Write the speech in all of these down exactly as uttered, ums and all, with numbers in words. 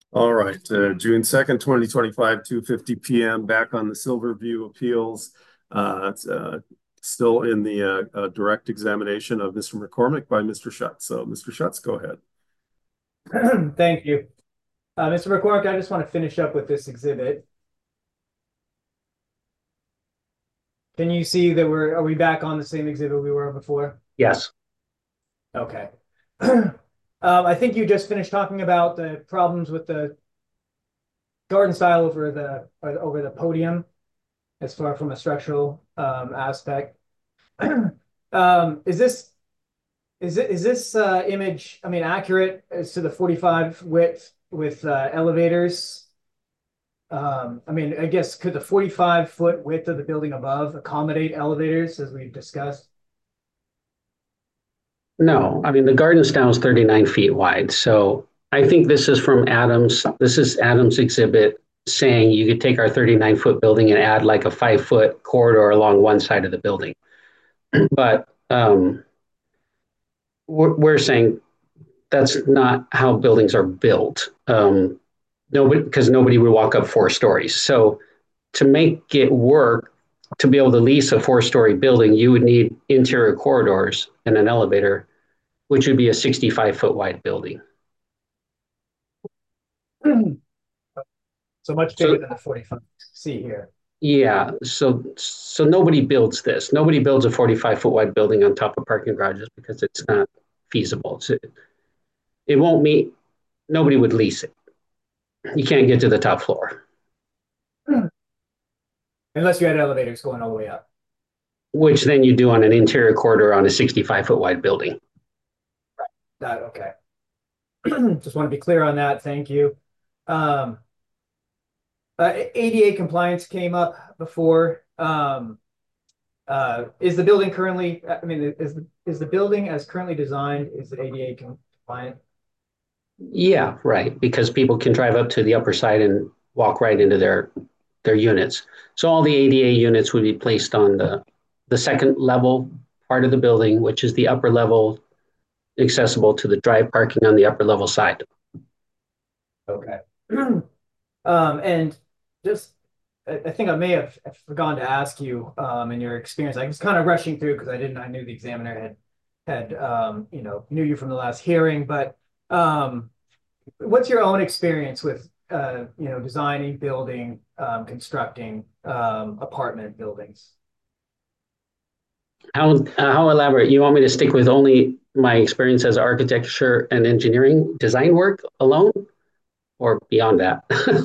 All right, uh, June second, twenty twenty-five, two fifty p m, back on the Silverview Appeals. Uh, it's uh, still in the uh, uh, direct examination of Mister McCormick by Mister Schutz. So, Mister Schutz, go ahead. Thank you. Uh, Mister McCormick, I just want to finish up with this exhibit. Can you see that we're, are we back on the same exhibit we were before? Yes. Okay. um, I think you just finished talking about the problems with the garden style over the over the podium as far from a structural um, aspect. um, is this is it is this uh, image, I mean, accurate as to the forty-five width with uh, elevators? Um, I mean, I guess could the forty-five foot width of the building above accommodate elevators as we've discussed? No, I mean, the garden style is thirty-nine feet wide. So I think this is from Adams. This is Adams exhibit saying you could take our thirty-nine foot building and add like a five foot corridor along one side of the building. But um, we're, we're saying that's not how buildings are built. Um, nobody, because nobody would walk up four stories. So to make it work, to be able to lease a four story building, you would need interior corridors and an elevator, which would be a sixty-five foot wide building. So much bigger So than the forty-five. See here. yeah, so so nobody builds this. Nobody builds a forty-five foot wide building on top of parking garages because it's not feasible. It's, it won't meet. Nobody would lease it. You can't get to the top floor, Unless you had elevators going all the way up. which then you do on an interior corridor on a sixty-five foot wide building. That okay. Just want to be clear on that. Thank you. Um, uh, A D A compliance came up before. Um, uh, is the building currently, I mean, is the, is the building as currently designed, is it A D A compliant? Yeah, right. Because people can drive up to the upper side and walk right into their their units. So all the A D A units would be placed on the the second level part of the building, which is the upper level accessible to the drive parking on the upper level side. Okay. Um, and just, I, I think I may have forgotten to ask you, um, in your experience, I was kind of rushing through because I didn't, I knew the examiner had, had, um, you know, knew you from the last hearing, but, um, what's your own experience with, uh, you know, designing, building, um, constructing, um, apartment buildings? How uh, how elaborate? You want me to stick with only my experience as architecture and engineering design work alone, or beyond that?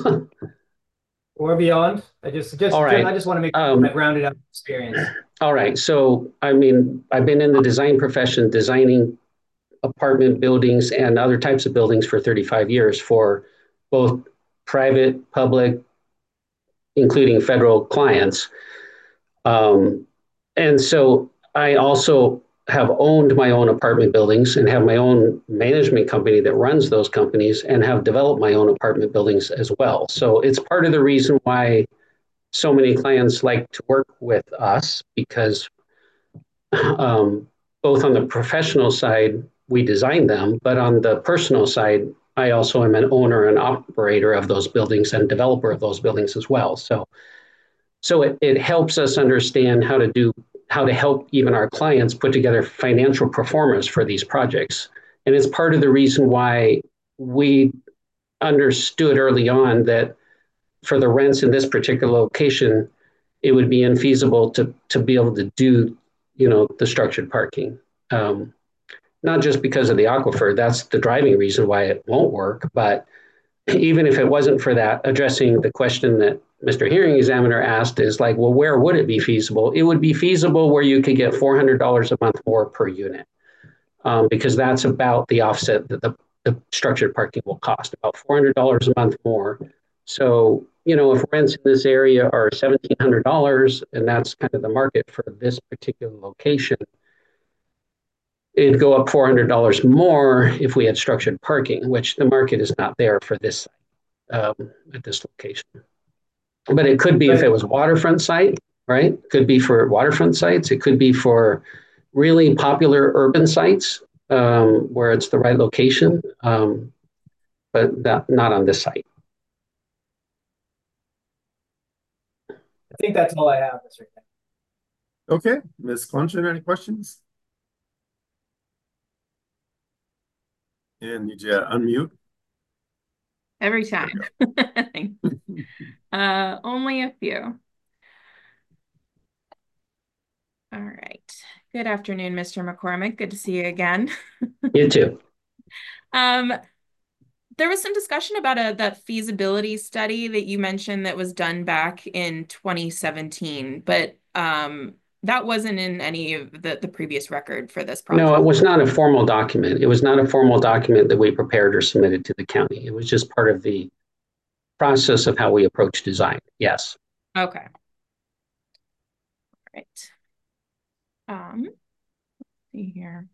Or beyond? I just, All just, just I right. just want to make sure I've Um, rounded out experience. all right. So, I mean, I've been in the design profession, designing apartment buildings and other types of buildings for thirty-five years for both private, public, including federal clients. Um, and so I also have owned my own apartment buildings and have my own management company that runs those companies and have developed my own apartment buildings as well. So it's part of the reason why so many clients like to work with us because um, both on the professional side, we design them, but on the personal side, I also am an owner and operator of those buildings and developer of those buildings as well. So so it, it helps us understand how to do how to help even our clients put together financial performance for these projects. And it's part of the reason why we understood early on that for the rents in this particular location, it would be infeasible to to be able to do, you know, the structured parking. Um, not just because of the aquifer, that's the driving reason why it won't work, but even if it wasn't for that, addressing the question that Mister Hearing Examiner asked is like, well, where would it be feasible? It would be feasible where you could get four hundred dollars a month more per unit, um, because that's about the offset that the, the structured parking will cost, about four hundred dollars a month more. So, you know, if rents in this area are seventeen hundred dollars and that's kind of the market for this particular location, it'd go up four hundred dollars more if we had structured parking, which the market is not there for this um, at this location. But it could be if it But was waterfront site, right? It could be for waterfront sites. It could be for really popular urban sites um, where it's the right location. Um, but not, not on this site. I think that's all I have, Mister King. Okay, Miz Clenchen, any questions? And you just unmute. Every time. uh, only a few. All right. Good afternoon, Mister McCormick. Good to see you again. You too. Um, there was some discussion about a that feasibility study that you mentioned that was done back in twenty seventeen, but um, that wasn't in any of the, the previous record for this project. No, it was not a formal document. It was not a formal document that we prepared or submitted to the county. It was just part of the process of how we approach design. Yes. Okay. All right. Um, let's see here.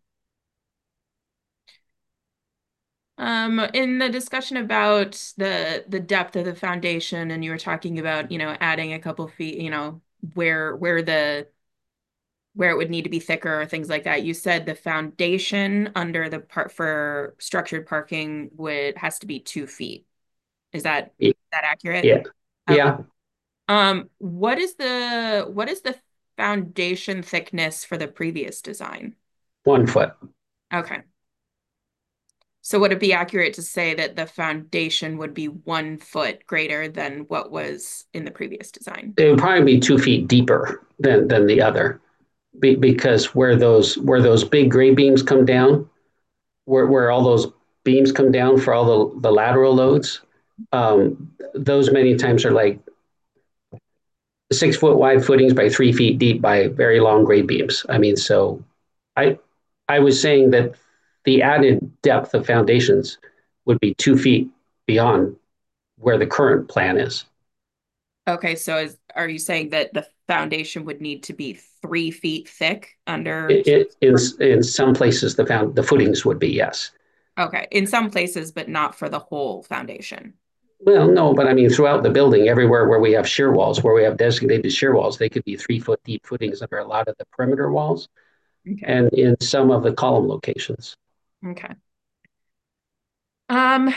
Um, in the discussion about the the depth of the foundation, and you were talking about, you know, adding a couple feet, you know, where where the where it would need to be thicker or things like that. You said the foundation under the part for structured parking would has to be two feet. Is that Yeah. is that accurate? Yeah. Okay. Yeah. Um, what is the what is the foundation thickness for the previous design? One foot. Okay. So would it be accurate to say that the foundation would be one foot greater than what was in the previous design? It would probably be two feet deeper than, than the other, be, because where those where those big gray beams come down, where, where all those beams come down for all the, the lateral loads, um, those many times are like six foot wide footings by three feet deep by very long grade beams. I mean, so I I was saying that the added depth of foundations would be two feet beyond where the current plan is. Okay, so is are you saying that the foundation would need to be three feet thick under? It, it, in, in some places, the found the footings would be, yes. Okay, in some places, but not for the whole foundation. Well, no, but I mean, throughout the building, everywhere where we have shear walls, where we have designated shear walls, they could be three foot deep footings under a lot of the perimeter walls, Okay. and in some of the column locations. Okay. Um,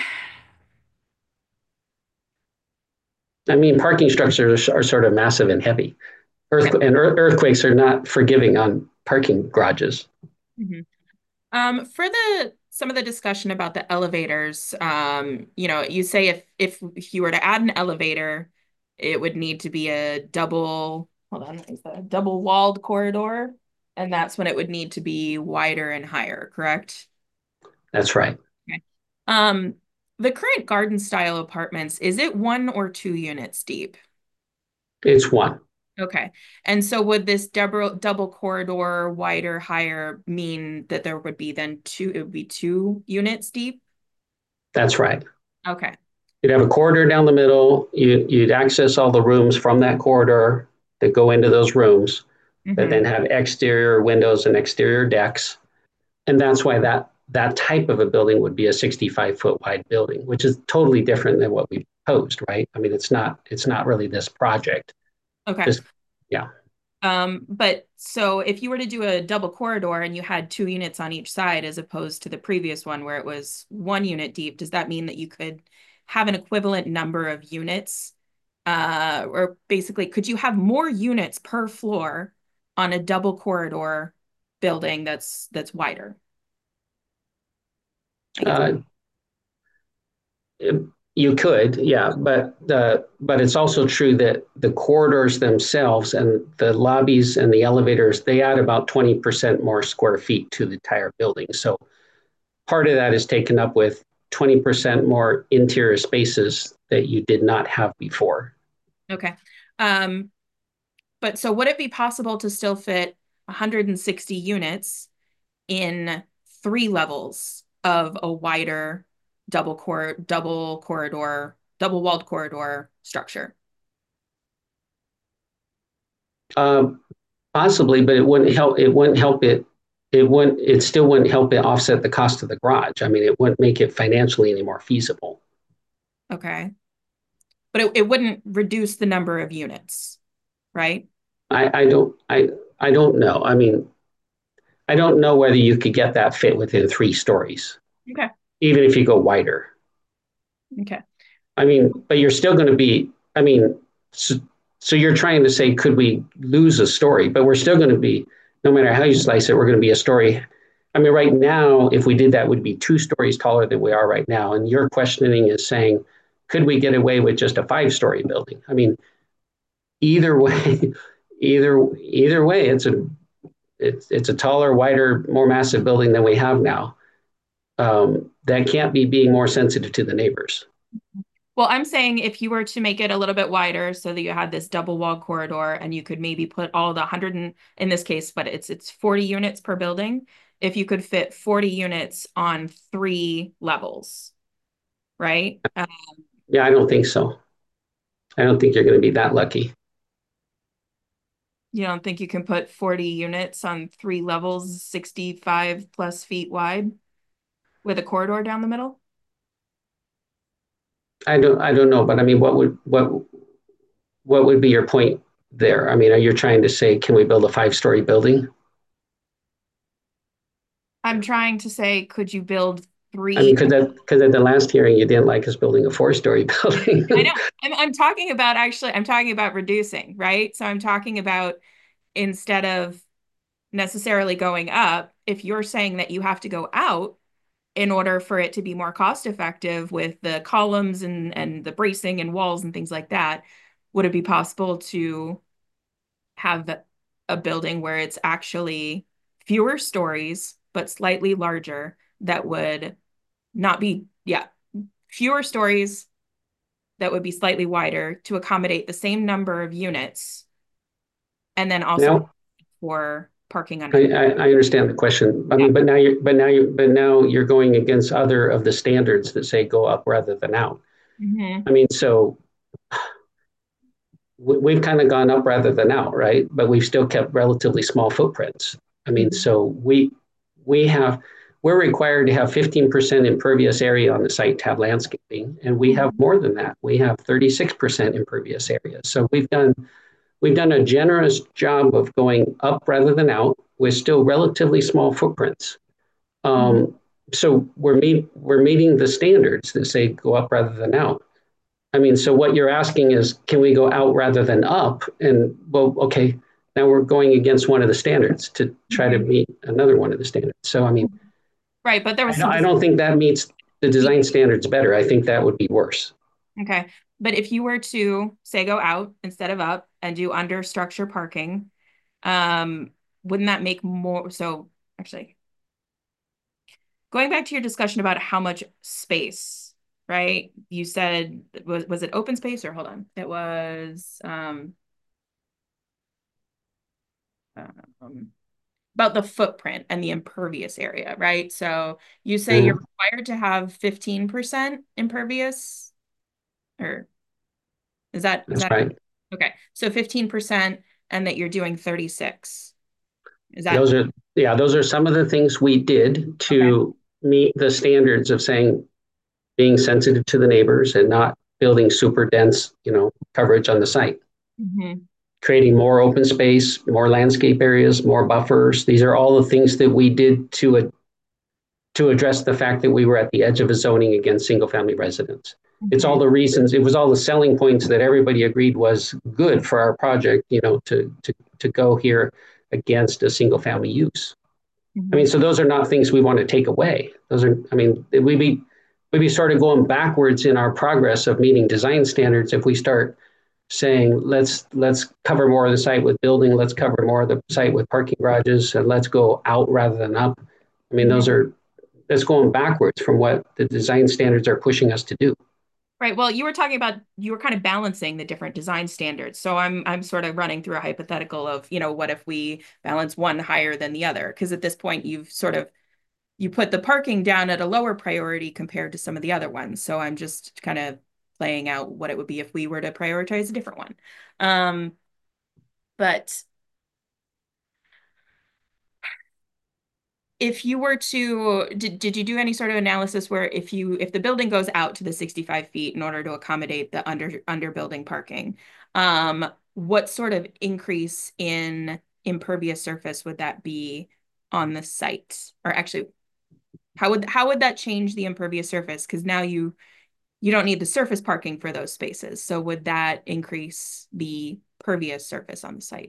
I mean, parking structures are, are sort of massive and heavy. Earth, and earthquakes are not forgiving on parking garages. mm-hmm. Um, for the some of the discussion about the elevators, um, you know, you say if if if you were to add an elevator, it would need to be a double, hold on, what is that? A double walled corridor, and that's when it would need to be wider and higher, correct? That's right. Okay. Um, the current garden style apartments, is it one or two units deep? It's one. Okay. And so would this double double corridor wider, higher mean that there would be then two, it would be two units deep? That's right. Okay. You'd have a corridor down the middle. You, you'd access all the rooms from that corridor that go into those rooms, Mm-hmm. that then have exterior windows and exterior decks. And that's why that that type of a building would be a sixty-five foot wide building, which is totally different than what we proposed, right? I mean, it's not it's not really this project. Okay. Just, yeah. Um, but so if you were to do a double corridor and you had two units on each side as opposed to the previous one where it was one unit deep, does that mean that you could have an equivalent number of units? Uh, or basically, could you have more units per floor on a double corridor building that's that's wider? Uh, you could, yeah, but uh, but it's also true that the corridors themselves and the lobbies and the elevators, they add about twenty percent more square feet to the entire building. So part of that is taken up with twenty percent more interior spaces that you did not have before. Okay. Um, but so would it be possible to still fit one hundred sixty units in three levels of a wider double cor double corridor, double walled corridor structure? Um, possibly, but it wouldn't help. It wouldn't help it. It wouldn't. It still wouldn't help it offset the cost of the garage. I mean, it wouldn't make it financially any more feasible. Okay, but it, it wouldn't reduce the number of units, right? I, I don't. I I don't know. I mean, I don't know whether you could get that fit within three stories. Okay. Even if you go wider. Okay. I mean, but you're still going to be, I mean, so, so you're trying to say, could we lose a story? But we're still going to be, no matter how you slice it, we're going to be a story. I mean, right now, if we did that, would be two stories taller than we are right now. And your questioning is saying, could we get away with just a five story building? I mean, either way, either either way, it's a it's it's a taller, wider, more massive building than we have now. Um, that can't be being more sensitive to the neighbors. Well, I'm saying if you were to make it a little bit wider so that you had this double wall corridor and you could maybe put all the one hundred and, in this case, but it's it's forty units per building. If you could fit forty units on three levels, right? Um, Yeah, I don't think so. I don't think you're going to be that lucky. you don't think you can put forty units on three levels, sixty-five plus feet wide with a corridor down the middle? I don't I don't know, but I mean, what would what what would be your point there? I mean, are you trying to say, can we build a five story building? I'm trying to say, could you build I mean, three? because that because at the last hearing you didn't like us building a four story building. I know. I'm, I'm talking about actually, I'm talking about reducing, right? So I'm talking about instead of necessarily going up, if you're saying that you have to go out in order for it to be more cost effective with the columns and, and the bracing and walls and things like that, would it be possible to have a building where it's actually fewer stories, but slightly larger that would not be, yeah, fewer stories that would be slightly wider to accommodate the same number of units and then also Now, for parking I, under. I I understand the question. I Yeah. mean, but now you're but now you but now you're going against other of the standards that say go up rather than out. Mhm. I mean, so we've kind of gone up rather than out, right? But we've still kept relatively small footprints. I mean, Mhm. so we we have we're required to have fifteen percent impervious area on the site to have landscaping, and we have more than that. We have thirty-six percent impervious area. So we've done we've done a generous job of going up rather than out with still relatively small footprints. Mhm. Um, so we're meet, we're meeting the standards that say go up rather than out. I mean, so what you're asking is, can we go out rather than up? And well, okay, now we're going against one of the standards to try to Mhm. meet another one of the standards. So, I mean, Right, but there I was don't, some I don't think that meets the design discussion. standards better. I think that would be worse. Okay. But if you were to say go out instead of up and do under structure parking, um, wouldn't that make more? So actually, going back to your discussion about how much space, right? You said was was it open space or hold on? It was um, um about the footprint and the impervious area, right? So you say Yeah, you're required to have fifteen percent impervious, or is that is that's that right. okay? So fifteen percent and that you're doing thirty-six. Is that Those are, yeah, those are some of the things we did okay? to meet the standards of saying being sensitive to the neighbors and not building super dense, you know, coverage on the site. Hmm. Creating more open space, more landscape areas, more buffers. These are all the things that we did to, a, to address the fact that we were at the edge of a zoning against single family residents. It's all Hmm. the reasons, it was all the selling points that everybody agreed was good for our project, you know, to, to, to go here against a single family use. I mean, Hmm. so those are not things we want to take away. Those are, I mean, we'd be, we'd be sort of going backwards in our progress of meeting design standards if we start saying let's let's cover more of the site with building, let's cover more of the site with parking garages, and let's go out rather than up. I mean, those Hmm. are that's going backwards from what the design standards are pushing us to do. Right. Well, you were talking about you were kind of balancing the different design standards. So I'm I'm sort of running through a hypothetical of, you know, what if we balance one higher than the other? Because at this point you've sort of you put the parking down at a lower priority compared to some of the other ones. So I'm just kind of playing out what it would be if we were to prioritize a different one. Um, but if you were to did, did you do any sort of analysis where if you if the building goes out to the sixty-five feet in order to accommodate the under under building parking, um, what sort of increase in impervious surface would that be on the site? Or actually, how would how would that change the impervious surface? Because now you you don't need the surface parking for those spaces. So would that increase the pervious surface on the site?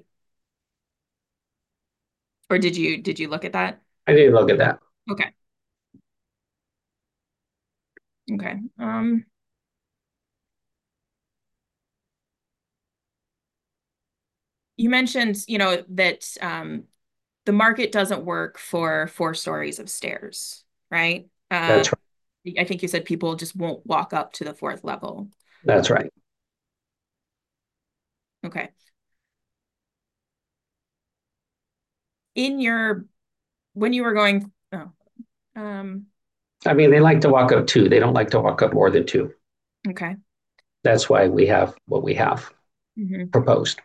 Or did you did you look at that? I didn't look at that. Okay. Okay. Um, you mentioned, you know, that um, the market doesn't work for four stories of stairs, right? Uh, That's right. I think you said people just won't walk up to the fourth level. That's right. Okay. In your, when you were going, oh, um, I mean, they like to walk up two. They don't like to walk up more than two. okay. That's why we have what we have Mhm. proposed.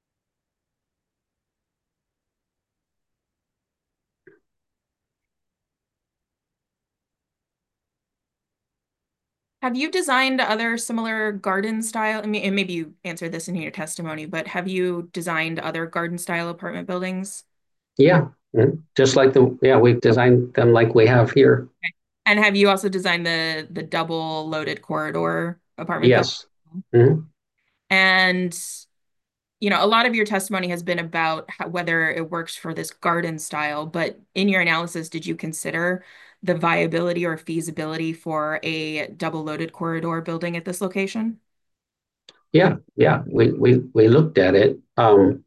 Have you designed other similar garden style? I mean, and maybe you answered this in your testimony, but have you designed other garden style apartment buildings? Yeah, mhm. Just like the, yeah, we've designed them like we have here. And have you also designed the the double loaded corridor apartment building? Yes. Mhm. And you know, a lot of your testimony has been about how, whether it works for this garden style, but in your analysis, did you consider the viability or feasibility for a double loaded corridor building at this location? Yeah, yeah, we, we, we looked at it. Um,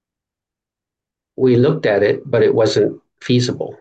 we looked at it, but it wasn't feasible,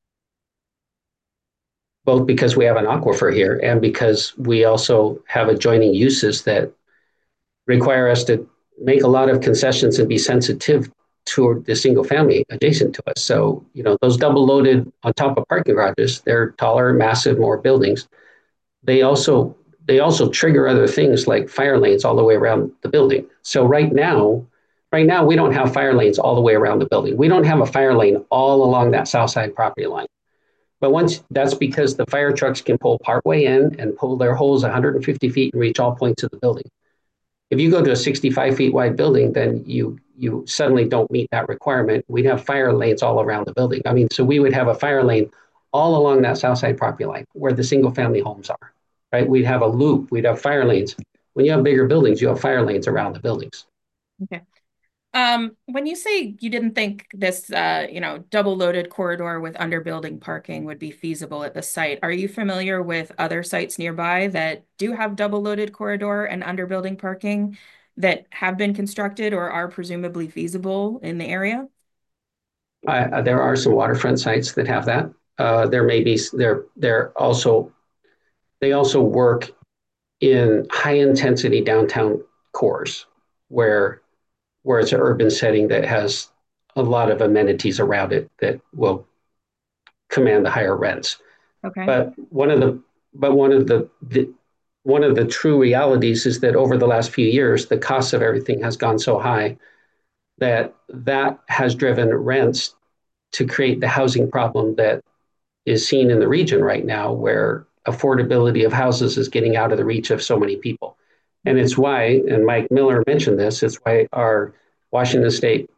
both because we have an aquifer here and because we also have adjoining uses that require us to make a lot of concessions and be sensitive to the single family adjacent to us. So, you know, those double loaded on top of parking garages, they're taller, massive, more buildings. They also they also trigger other things like fire lanes all the way around the building. So right now, right now we don't have fire lanes all the way around the building. We don't have a fire lane all along that south side property line. But once that's because the fire trucks can pull partway in and pull their hose one hundred fifty feet and reach all points of the building. If you go to a sixty-five feet wide building, then you you suddenly don't meet that requirement. We'd have fire lanes all around the building. I mean, so we would have a fire lane all along that south side property line where the single family homes are, right? We'd have a loop, we'd have fire lanes. When you have bigger buildings, you have fire lanes around the buildings. Okay. Um, when you say you didn't think this, uh, you know, double loaded corridor with underbuilding parking would be feasible at the site, are you familiar with other sites nearby that do have double loaded corridor and underbuilding parking that have been constructed or are presumably feasible in the area? Uh, there are some waterfront sites that have that. Uh, there may be there there also they also work in high intensity downtown cores where where it's an urban setting that has a lot of amenities around it that will command the higher rents. Okay. But one of the but one of the, the one of the true realities is that over the last few years, the cost of everything has gone so high that that has driven rents to create the housing problem that is seen in the region right now, where affordability of houses is getting out of the reach of so many people. And it's why, and Mike Miller mentioned this, it's why our Washington State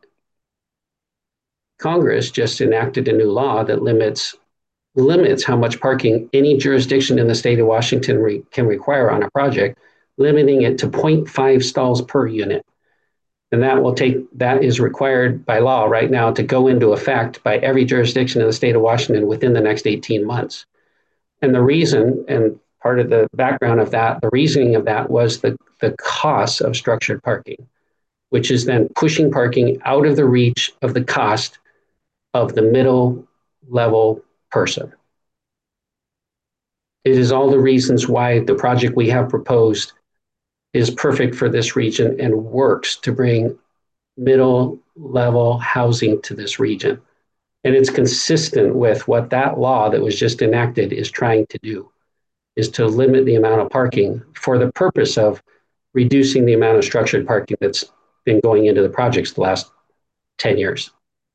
Congress just enacted a new law that limits limits how much parking any jurisdiction in the state of Washington re- can require on a project, limiting it to zero point five stalls per unit. And that will take, that is required by law right now to go into effect by every jurisdiction in the state of Washington within the next eighteen months. And the reason, and part of the background of that, the reasoning of that was the, the cost of structured parking, which is then pushing parking out of the reach of the cost of the middle level person. It is all the reasons why the project we have proposed is perfect for this region and works to bring middle level housing to this region. And it's consistent with what that law that was just enacted is trying to do, is to limit the amount of parking for the purpose of reducing the amount of structured parking that's been going into the projects the last ten years.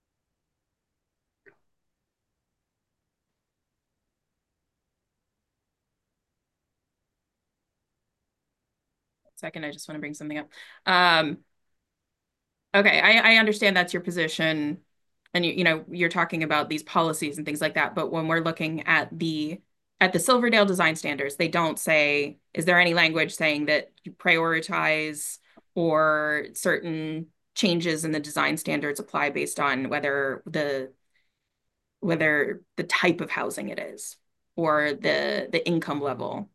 Second, I just want to bring something up. Um, okay, I, I understand that's your position, and you, you know, you're talking about these policies and things like that. But when we're looking at the at the Silverdale design standards, they don't say, is there any language saying that you prioritize or certain changes in the design standards apply based on whether the whether the type of housing it is or the the income level?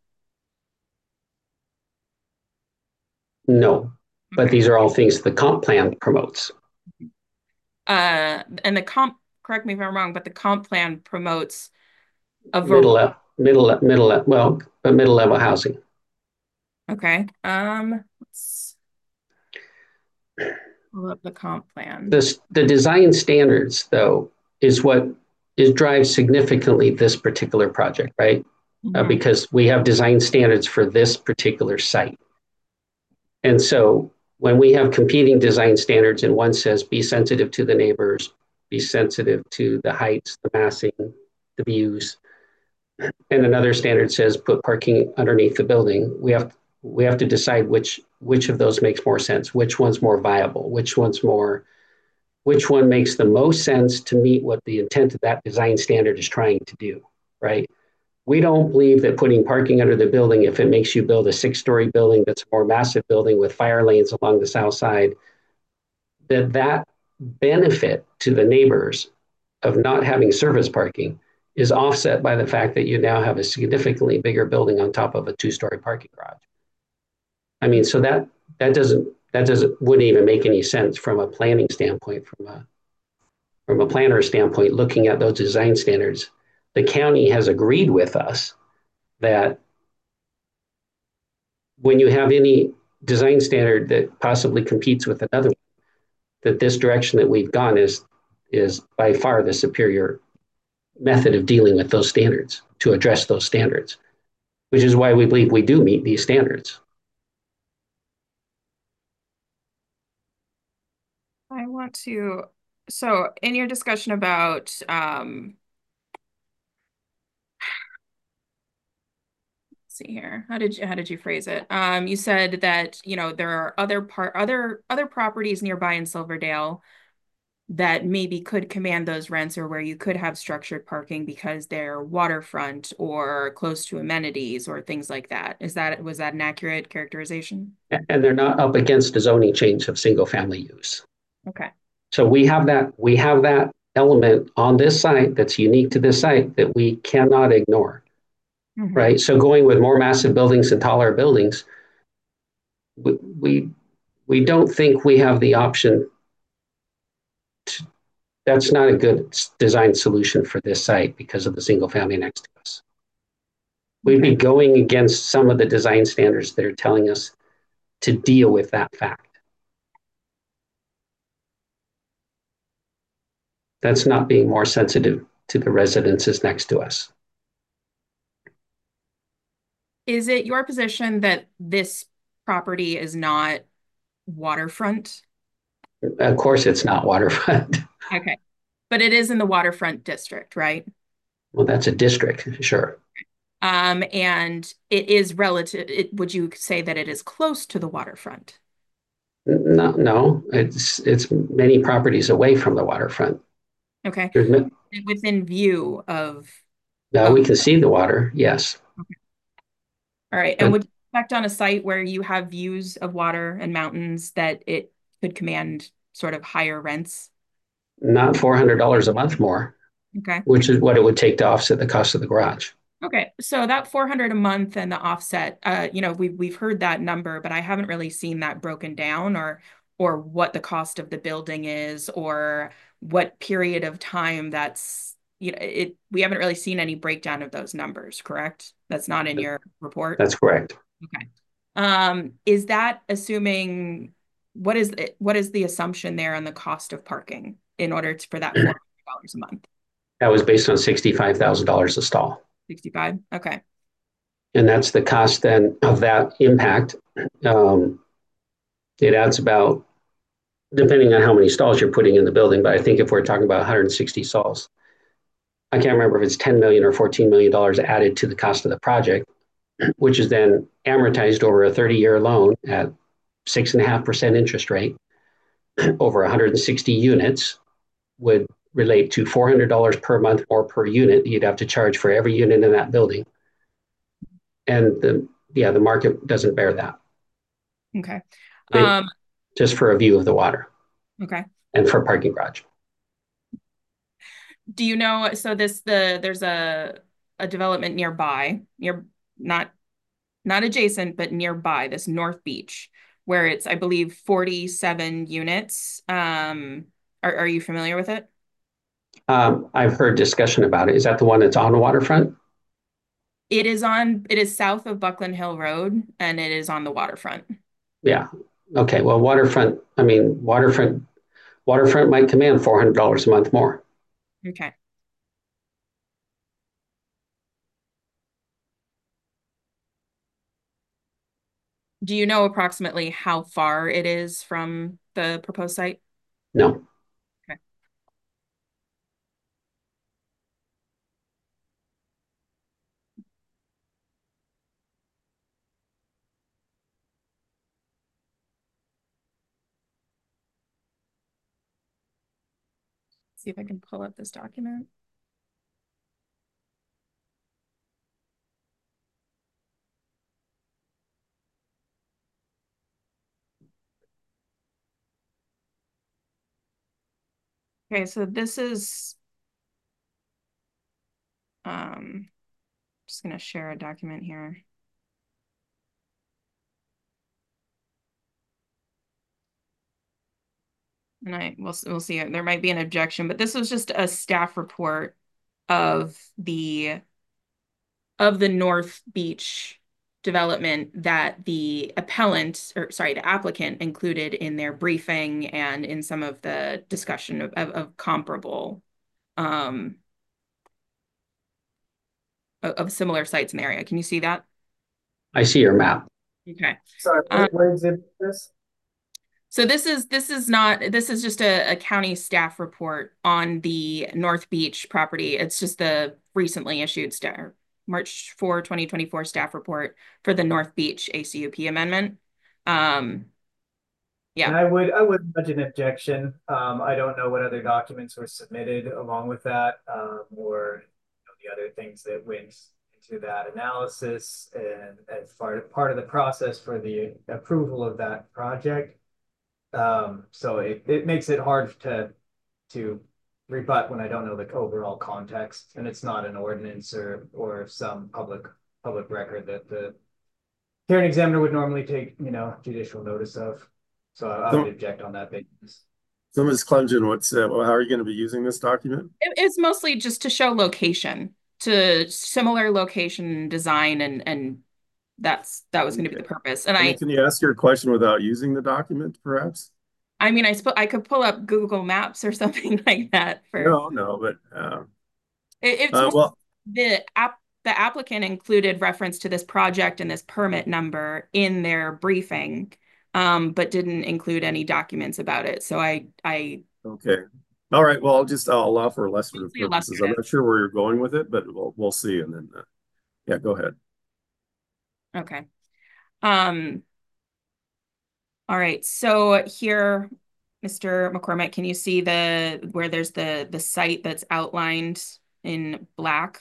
No, but Okay. these are all things the comp plan promotes. Uh, and the comp, correct me if I'm wrong, but the comp plan promotes a Middle variety. level, middle, le- middle, le- well, but middle level housing. Okay. Um, let's pull up the comp plan. This, the design standards, though, is what is drives significantly this particular project, right? Uh, Mhm. because we have design standards for this particular site. And so when we have competing design standards and one says be sensitive to the neighbors, be sensitive to the heights, the massing, the views, and another standard says put parking underneath the building, we have we have to decide which which of those makes more sense, which one's more viable, which one's more which one makes the most sense to meet what the intent of that design standard is trying to do, right? We don't believe that putting parking under the building, if it makes you build a six-story building that's a more massive building with fire lanes along the south side, that that benefit to the neighbors of not having surface parking is offset by the fact that you now have a significantly bigger building on top of a two-story parking garage. I mean, so that that doesn't that doesn't wouldn't even make any sense from a planning standpoint, from a from a planner standpoint, looking at those design standards. The county has agreed with us that when you have any design standard that possibly competes with another, that this direction that we've gone is is by far the superior method of dealing with those standards to address those standards, which is why we believe we do meet these standards. I want to, so in your discussion about um let's see here. How did you how did you phrase it? Um, you said that, you know, there are other part other other properties nearby in Silverdale that maybe could command those rents or where you could have structured parking because they're waterfront or close to amenities or things like that. Is that was that an accurate characterization? And they're not up against a zoning change of single family use. Okay. So we have that we have that element on this site that's unique to this site that we cannot ignore, Mhm. right? So going with more massive buildings and taller buildings, we we, we don't think we have the option. To, that's not a good design solution for this site because of the single family next to us. We'd Okay. be going against some of the design standards that are telling us to deal with that fact. That's not being more sensitive to the residences next to us. Is it your position that this property is not waterfront? Of course, it's not waterfront. Okay. But it is in the waterfront district, right? Well, that's a district, sure. Um, and it is relative, it, would you say that it is close to the waterfront? No, no, it's it's many properties away from the waterfront. Okay. There's, Within view of, no, of, we can see the water, yes, okay. All right. And but would you expect on a site where you have views of water and mountains that it could command sort of higher rents? not four hundred dollars a month more, Okay. which is what it would take to offset the cost of the garage. Okay, so that four hundred a month and the offset, uh, you know, we've we've heard that number, but I haven't really seen that broken down or or what the cost of the building is or what period of time that's, you know, it we haven't really seen any breakdown of those numbers, correct? That's not in your report. That's correct. Okay. Um, is that assuming what is it, what is the assumption there on the cost of parking in order to, for that four hundred dollars a month? That was based on sixty-five thousand dollars a stall. sixty-five? Okay. And that's the cost then of that impact. Um, it adds about, depending on how many stalls you're putting in the building, but I think if we're talking about one hundred sixty stalls, I can't remember if it's ten million dollars or fourteen million dollars added to the cost of the project, which is then amortized over a thirty-year loan at six point five percent interest rate over one hundred sixty units would relate to four hundred dollars per month or per unit. You'd have to charge for every unit in that building. And the, yeah, the market doesn't bear that. Okay. They, Um, just for a view of the water okay. and for a parking garage. Do you know, so this, the, there's a, a development nearby, near, not, not adjacent, but nearby, this North Beach, where it's, I believe, forty-seven units. Um, are, are you familiar with it? Um, I've heard discussion about it. Is that the one that's on the waterfront? It is on, it is south of Buckland Hill Road, and it is on the waterfront. Yeah. Okay. Well, waterfront, I mean, waterfront, waterfront might command four hundred dollars a month more. Okay. Do you know approximately how far it is from the proposed site? No. Okay. See if I can pull up this document. Okay, so this is um just gonna share a document here. And I we'll we'll see. There might be an objection, but this was just a staff report of the of the North Beach development that the appellant, or sorry, the applicant included in their briefing and in some of the discussion of, of, of comparable um of, of similar sites in the area. Can you see that? I see your map. Okay. Sorry, Um, what, what exhibit is this? So this is this is not this is just a, a county staff report on the North Beach property. It's just the recently issued staff March fourth, twenty twenty-four staff report for the North Beach A C U P amendment. Um, And yeah. I would, I would nudge an objection. Um, I don't know what other documents were submitted along with that, um, or you know, the other things that went into that analysis and as part, part of the process for the approval of that project. Um, so it, it makes it hard to, to rebut when I don't know the overall context, and it's not an ordinance or, or some public, public record that the hearing examiner would normally take, you know, judicial notice of. So I, I would So, object on that basis. so Miz Clemgen, what's, uh, how are you going to be using this document? It, it's mostly just to show location, to similar location design, and and that's that was going to be Okay. the purpose. And I mean, I can you ask your question without using the document, perhaps? I mean I sp I could pull up Google Maps or something like that for No, no, but uh, it, it's uh, more well, the app the applicant included reference to this project and this permit number in their briefing, um, but didn't include any documents about it. So I I okay. All right. Well, I'll just I'll allow for illustrative mostly purposes. I'm illustrative. not sure where you're going with it, but we'll we'll see. And then, uh, yeah, go ahead. Okay. Um, all right. So here, Mister McCormick, can you see the where there's the the site that's outlined in black?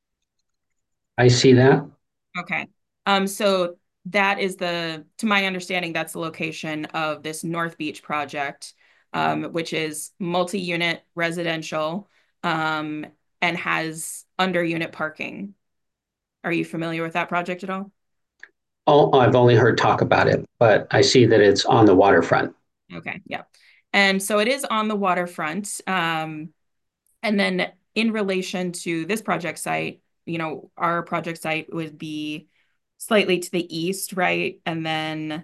I see that. Okay. Um, so that is the, to my understanding, that's the location of this North Beach project, um, which is multi-unit residential, um, and has under unit parking. Are you familiar with that project at all? Oh, I've only heard talk about it, but I see that it's on the waterfront. Okay, yeah. And so it is on the waterfront. Um, and then in relation to this project site, you know, our project site would be slightly to the east, right? And then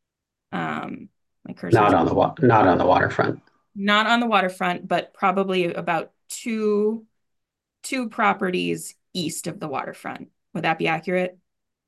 um my Not cursor's on the wa- not on the waterfront. not on the waterfront, but probably about two two properties east of the waterfront. Would that be accurate?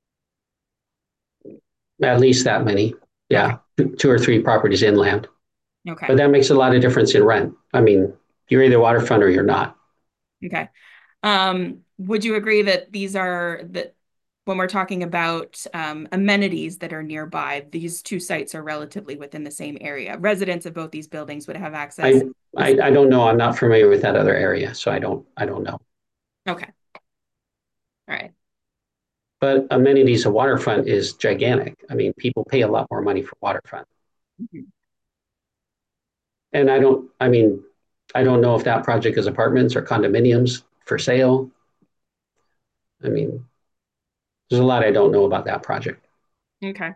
At least that many. Okay. Yeah, two, two or three properties inland. Okay. But that makes a lot of difference in rent. I mean, you're either waterfront or you're not. Okay. Um, would you agree that these are that when we're talking about um, amenities that are nearby, these two sites are relatively within the same area. Residents of both these buildings would have access. I, I, I don't know. I'm not familiar with that other area, so I don't, I don't know. Okay. All right. But amenities of waterfront is gigantic. I mean, people pay a lot more money for waterfront. Mhm. And I don't, I mean, I don't know if that project is apartments or condominiums for sale. I mean, there's a lot I don't know about that project. Okay.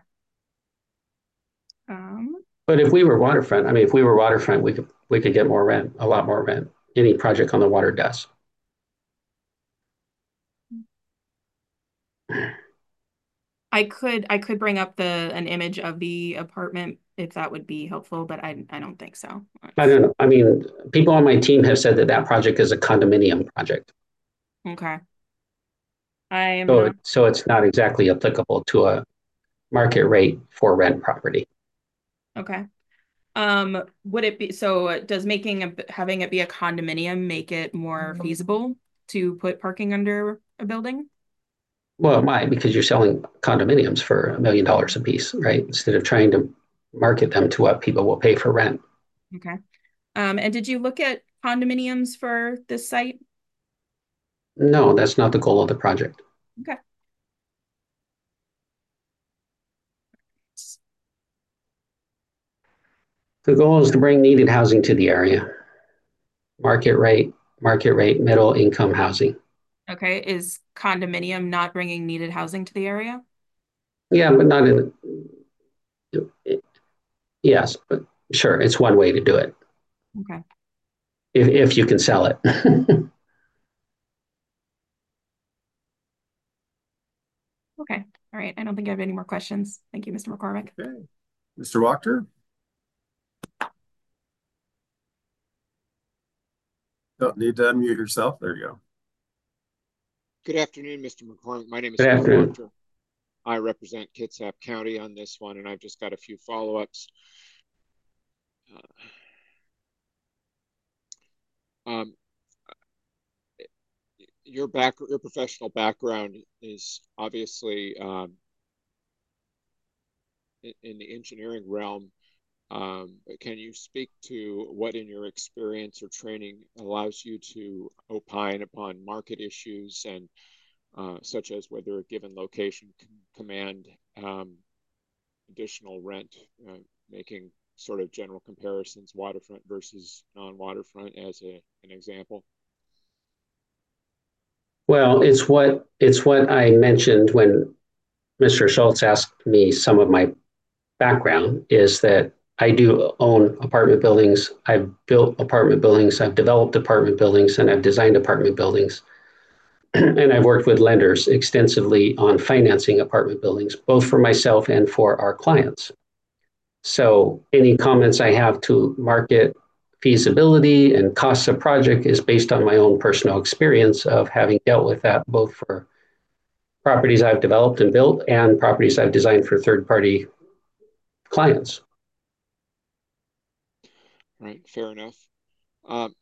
Um, But if we were waterfront, I mean, if we were waterfront, we could we could get more rent, a lot more rent. Any project on the water does. I could I could bring up the an image of the apartment if that would be helpful, but I I don't think so. I don't know. I mean, people on my team have said that that project is a condominium project. Okay. I am So, not so it's not exactly applicable to a market rate for rent property. okay. Um, would it be so does making a having it be a condominium make it more feasible to put parking under a building? Well, it might because you're selling condominiums for a million dollars a piece, right? Instead of trying to market them to what people will pay for rent. Okay. Um, and did you look at condominiums for this site? No, that's not the goal of the project. Okay. The goal is to bring needed housing to the area. Market rate, market rate, middle income housing. Okay. Is condominium not bringing needed housing to the area? Yeah, but not in, yes, but sure, it's one way to do it. Okay. If, if you can sell it. Okay. All right. I don't think I have any more questions. Thank you, Mister McCormick. Okay. Mister Wachter? Don't need to unmute yourself. There you go. Good afternoon, Mister McCormick. My name is Good Phil afternoon. Wachter. I represent Kitsap County on this one, and I've just got a few follow-ups. Uh, um, your back, your professional background is obviously um, in, in the engineering realm. Um, but can you speak to what in your experience or training allows you to opine upon market issues and uh, such as whether a given location can command um, additional rent, uh, making sort of general comparisons, waterfront versus non-waterfront as a, an example? Well, it's what it's what I mentioned when Mister Schultz asked me some of my background is that I do own apartment buildings. I've built apartment buildings, I've developed apartment buildings, and I've designed apartment buildings. And I've worked with lenders extensively on financing apartment buildings, both for myself and for our clients. So any comments I have to market feasibility and costs of project is based on my own personal experience of having dealt with that both for properties I've developed and built and properties I've designed for third-party clients. Right, fair enough. Um,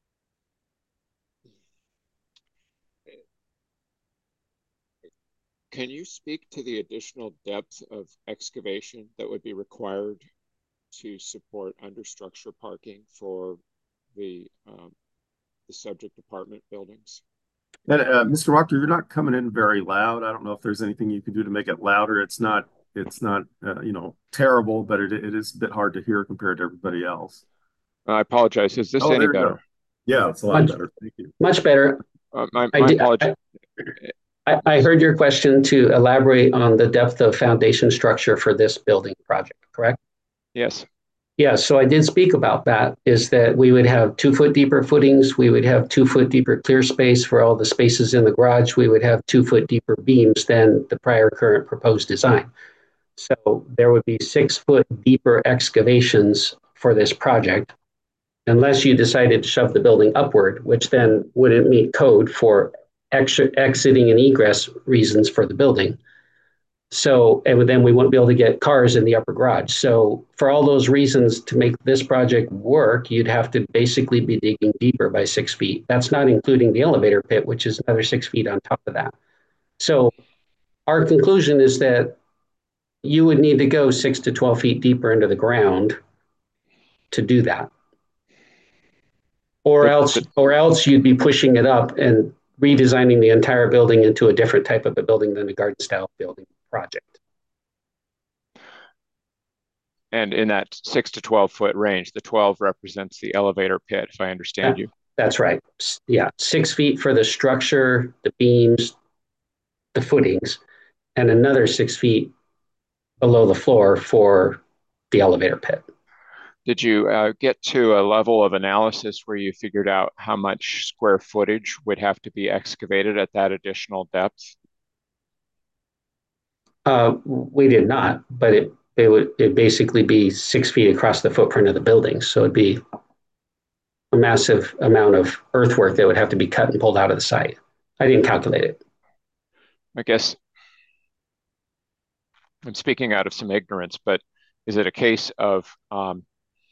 can you speak to the additional depth of excavation that would be required to support understructure parking for the um, the subject apartment buildings? And uh, Mister Wachter, you're not coming in very loud. I don't know if there's anything you can do to make it louder. It's not, it's not, uh, you know, terrible, but it, it is a bit hard to hear compared to everybody else. I apologize. Is this Oh, any there you go. better? Yeah, it's a lot Much, better. Thank you. much better. Uh, my I my did, apologies. I, I heard your question to elaborate on the depth of foundation structure for this building project, correct? Yes. Yeah, so I did speak about that, is that we would have two foot deeper footings, we would have two foot deeper clear space for all the spaces in the garage, we would have two foot deeper beams than the prior current proposed design. So there would be six foot deeper excavations for this project, unless you decided to shove the building upward, which then wouldn't meet code for extra exiting and egress reasons for the building. So, and then we wouldn't be able to get cars in the upper garage. So for all those reasons to make this project work, you'd have to basically be digging deeper by six feet. That's not including the elevator pit, which is another six feet on top of that. So our conclusion is that you would need to go six to twelve feet deeper into the ground to do that. Or The- else, the- or else you'd be pushing it up and redesigning the entire building into a different type of a building than a garden style building project. And in that six to twelve foot range, the twelve represents the elevator pit, if I understand you. That's right. Yeah, six feet for the structure, the beams, the footings, and another six feet below the floor for the elevator pit. Did you uh, get to a level of analysis where you figured out how much square footage would have to be excavated at that additional depth? Uh, we did not, but it it would it basically be six feet across the footprint of the building. So it'd be a massive amount of earthwork that would have to be cut and pulled out of the site. I didn't calculate it. I guess I'm speaking out of some ignorance, but is it a case of um,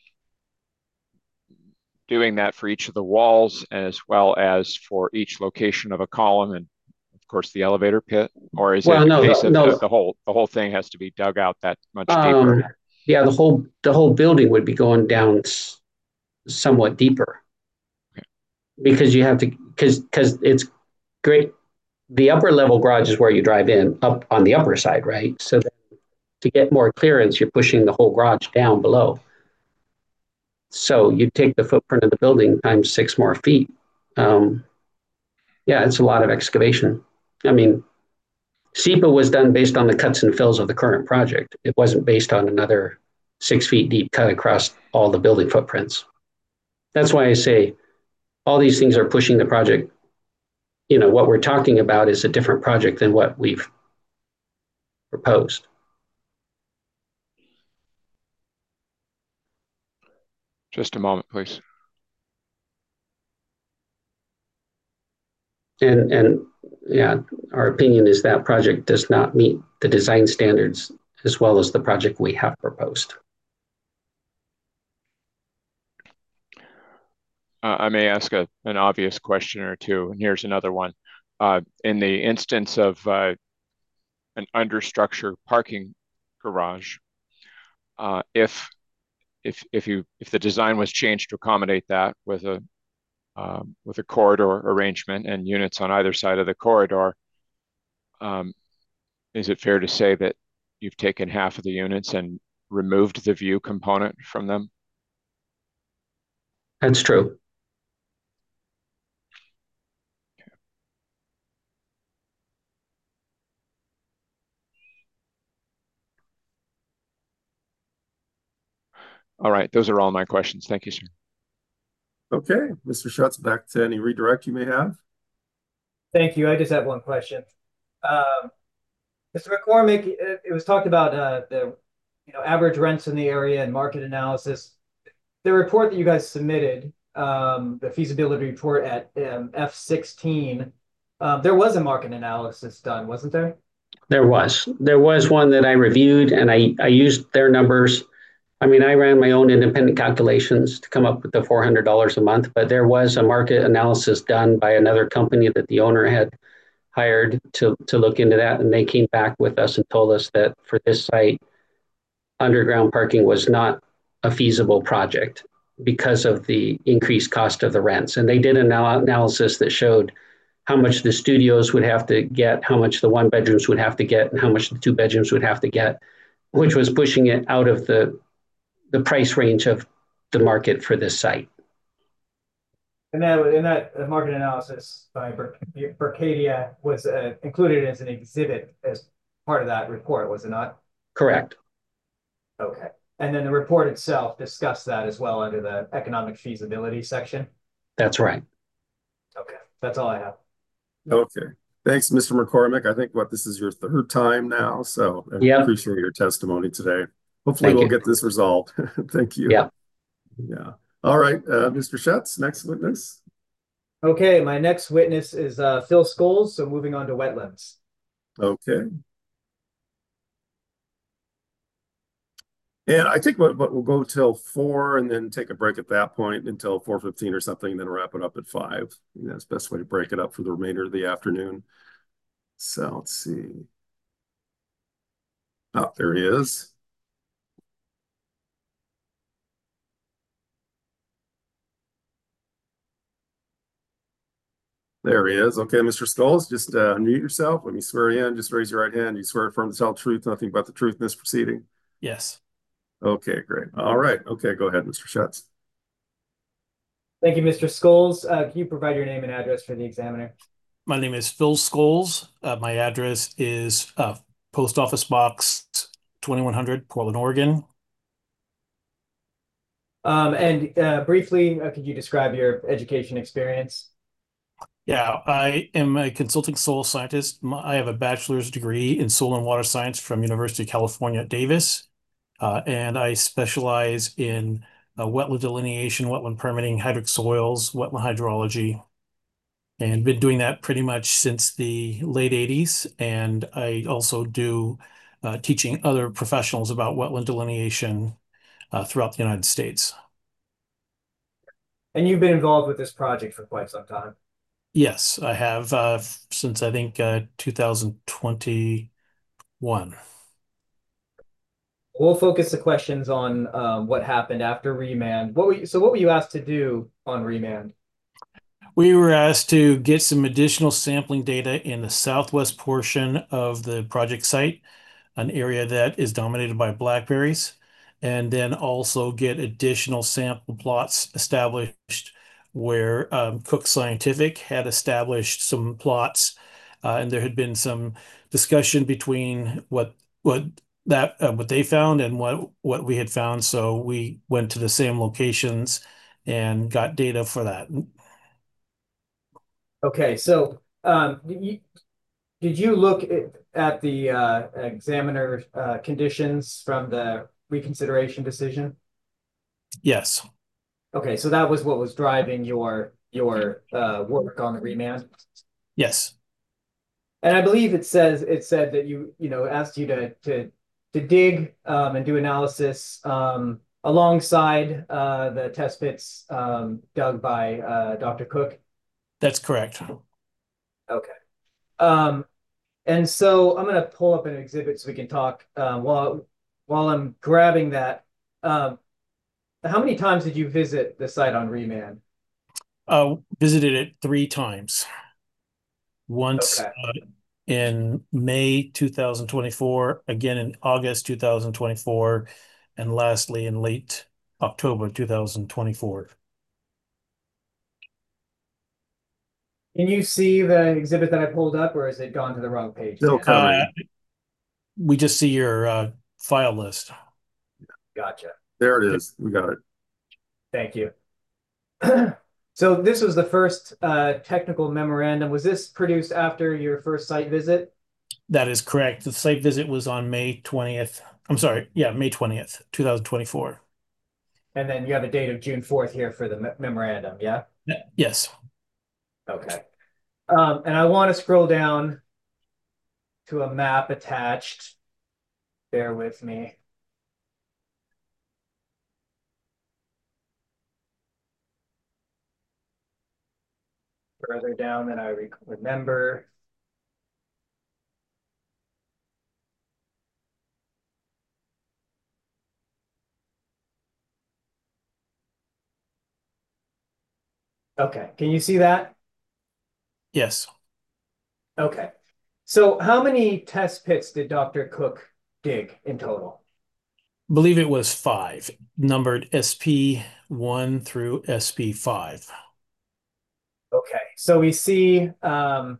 doing that for each of the walls as well as for each location of a column and of course the elevator pit? Or is Well, it a no, case the, of no. the, the whole the whole thing has to be dug out that much Um, deeper? yeah, the whole the whole building would be going down somewhat deeper Okay. because you have to because because it's great. The upper level garage is where you drive in up on the upper side, right? So to get more clearance, you're pushing the whole garage down below. So you take the footprint of the building times six more feet. Um, yeah, it's a lot of excavation. I mean, S E P A was done based on the cuts and fills of the current project. It wasn't based on another six feet deep cut across all the building footprints. That's why I say all these things are pushing the project. You know, what we're talking about is a different project than what we've proposed. Just a moment, please. And, and yeah, our opinion is that project does not meet the design standards as well as the project we have proposed. Uh, I may ask a, an obvious question or two, and here's another one. Uh, in the instance of uh, an understructure parking garage, uh, if if if you if the design was changed to accommodate that with a um, with a corridor arrangement and units on either side of the corridor, um, is it fair to say that you've taken half of the units and removed the view component from them? That's true. All right, those are all my questions. Thank you, sir. Okay, Mister Schutz, back to any redirect you may have. Thank you. I just have one question. Um, Mister McCormick, it, it was talked about uh, the you know average rents in the area and market analysis. The report that you guys submitted, um, the feasibility report at um, F sixteen, um, there was a market analysis done, wasn't there? There was. There was one that I reviewed and I, I used their numbers. I mean, I ran my own independent calculations to come up with the four hundred dollars a month, but there was a market analysis done by another company that the owner had hired to, to look into that. And they came back with us and told us that for this site, underground parking was not a feasible project because of the increased cost of the rents. And they did an analysis that showed how much the studios would have to get, how much the one bedrooms would have to get, and how much the two bedrooms would have to get, which was pushing it out of the, the price range of the market for this site. And that and that market analysis by Ber- Berkadia was uh, included as an exhibit as part of that report, was it not? Correct. Okay. And then the report itself discussed that as well under the economic feasibility section. That's right. Okay, that's all I have. Okay, thanks, Mister McCormick. I think what this is your third time now, so I Yep. appreciate your testimony today. Hopefully Thank we'll you. get this resolved. Thank you. Yeah. Yeah. All right, uh, Mister Schutz, next witness. Okay, my next witness is uh, Phil Scholes, so moving on to wetlands. Okay. And I think what, what we'll go till four and then take a break at that point until four fifteen or something, then wrap it up at five. I think that's the best way to break it up for the remainder of the afternoon. So let's see. Oh, there he is. There he is. Okay, Mister Skulls, just uh, unmute yourself. Let me swear you in. Just raise your right hand. You swear affirm to tell the truth, nothing but the truth in this proceeding. Yes. Okay, great. All right. Okay, go ahead, Mister Schutz. Thank you, Mister Scholes. Uh, can you provide your name and address for the examiner? My name is Phil Scholes. Uh, my address is uh, Post Office Box twenty-one hundred, Portland, Oregon. Um, and uh, briefly, uh, could you describe your education experience? Yeah, I am a consulting soil scientist. My- I have a bachelor's degree in soil and water science from University of California at Davis, uh, and I specialize in uh, wetland delineation, wetland permitting, hydric soils, wetland hydrology, and been doing that pretty much since the late eighties. And I also do uh, teaching other professionals about wetland delineation uh, throughout the United States. And you've been involved with this project for quite some time. Yes, I have uh, since I think uh, two thousand twenty-one. We'll focus the questions on um, what happened after remand. What were you, so what were you asked to do on remand? We were asked to get some additional sampling data in the southwest portion of the project site, an area that is dominated by blackberries, and then also get additional sample plots established where um, Cook Scientific had established some plots, uh, and there had been some discussion between what what that uh, what they found and what what we had found. So we went to the same locations and got data for that. Okay, so um, you, did you look at, at the uh, examiner uh, conditions from the reconsideration decision? Yes, Okay, so that was what was driving your your uh, work on the remand. yes, And I believe it says it said that you you know asked you to to to dig um, and do analysis um, alongside uh, the test pits um, dug by uh, Doctor Cook. that's correct. Okay. Um, and so I'm going to pull up an exhibit so we can talk uh, while while I'm grabbing that. Um, how many times did you visit the site on remand? Uh, visited it three times. Once Okay. uh, in May two thousand twenty-four, again in August two thousand twenty-four, and lastly in late October two thousand twenty-four. Can you see the exhibit that I pulled up, or has it gone to the wrong page Still again? Uh, coming. we just see your uh, file list. Gotcha. There it is. We got it. Thank you. So this was the first uh, technical memorandum. Was this produced after your first site visit? That is correct. The site visit was on May twentieth. I'm sorry. Yeah, May twentieth, two thousand twenty-four. And then you have a date of June fourth here for the me memorandum, yeah? Yes. Okay. Um, and I want to scroll down to a map attached. Bear with me. Further down than I re remember. Okay, can you see that? Yes. Okay. So how many test pits did Doctor Cook dig in total? Believe it was five, numbered S P one through S P five. Okay, so we see um,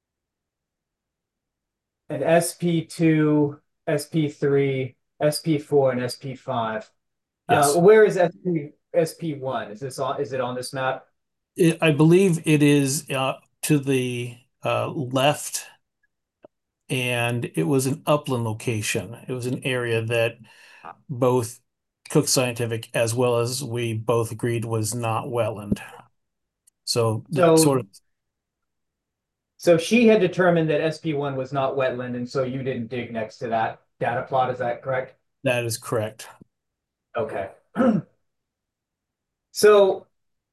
an S P two, S P three, S P four, and S P five. Uh, Yes. where is S P, S P one? Is this on, is it on this map? It, I believe it is uh, to the uh, left, and it was an upland location. It was an area that both Cook Scientific as well as we both agreed was not wetland. So that sort So, of so she had determined that S P one was not wetland, and so you didn't dig next to that data plot. Is that correct? that is correct. Okay. So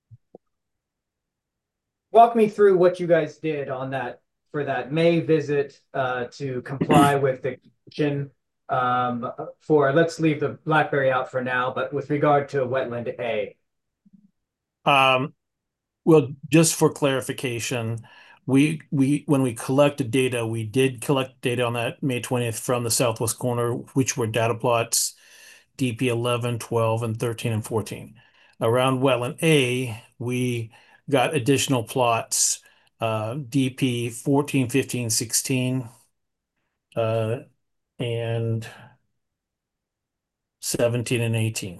walk me through what you guys did on that for that May visit uh, to comply with the condition um, for, let's leave the Blackberry out for now, but with regard to wetland A? Um, well, just for clarification, we we when we collected data, we did collect data on that May twentieth from the southwest corner, which were data plots D P eleven, twelve, and thirteen and fourteen. Around wetland A, we got additional plots, uh, D P fourteen, fifteen, sixteen, uh, and seventeen and eighteen.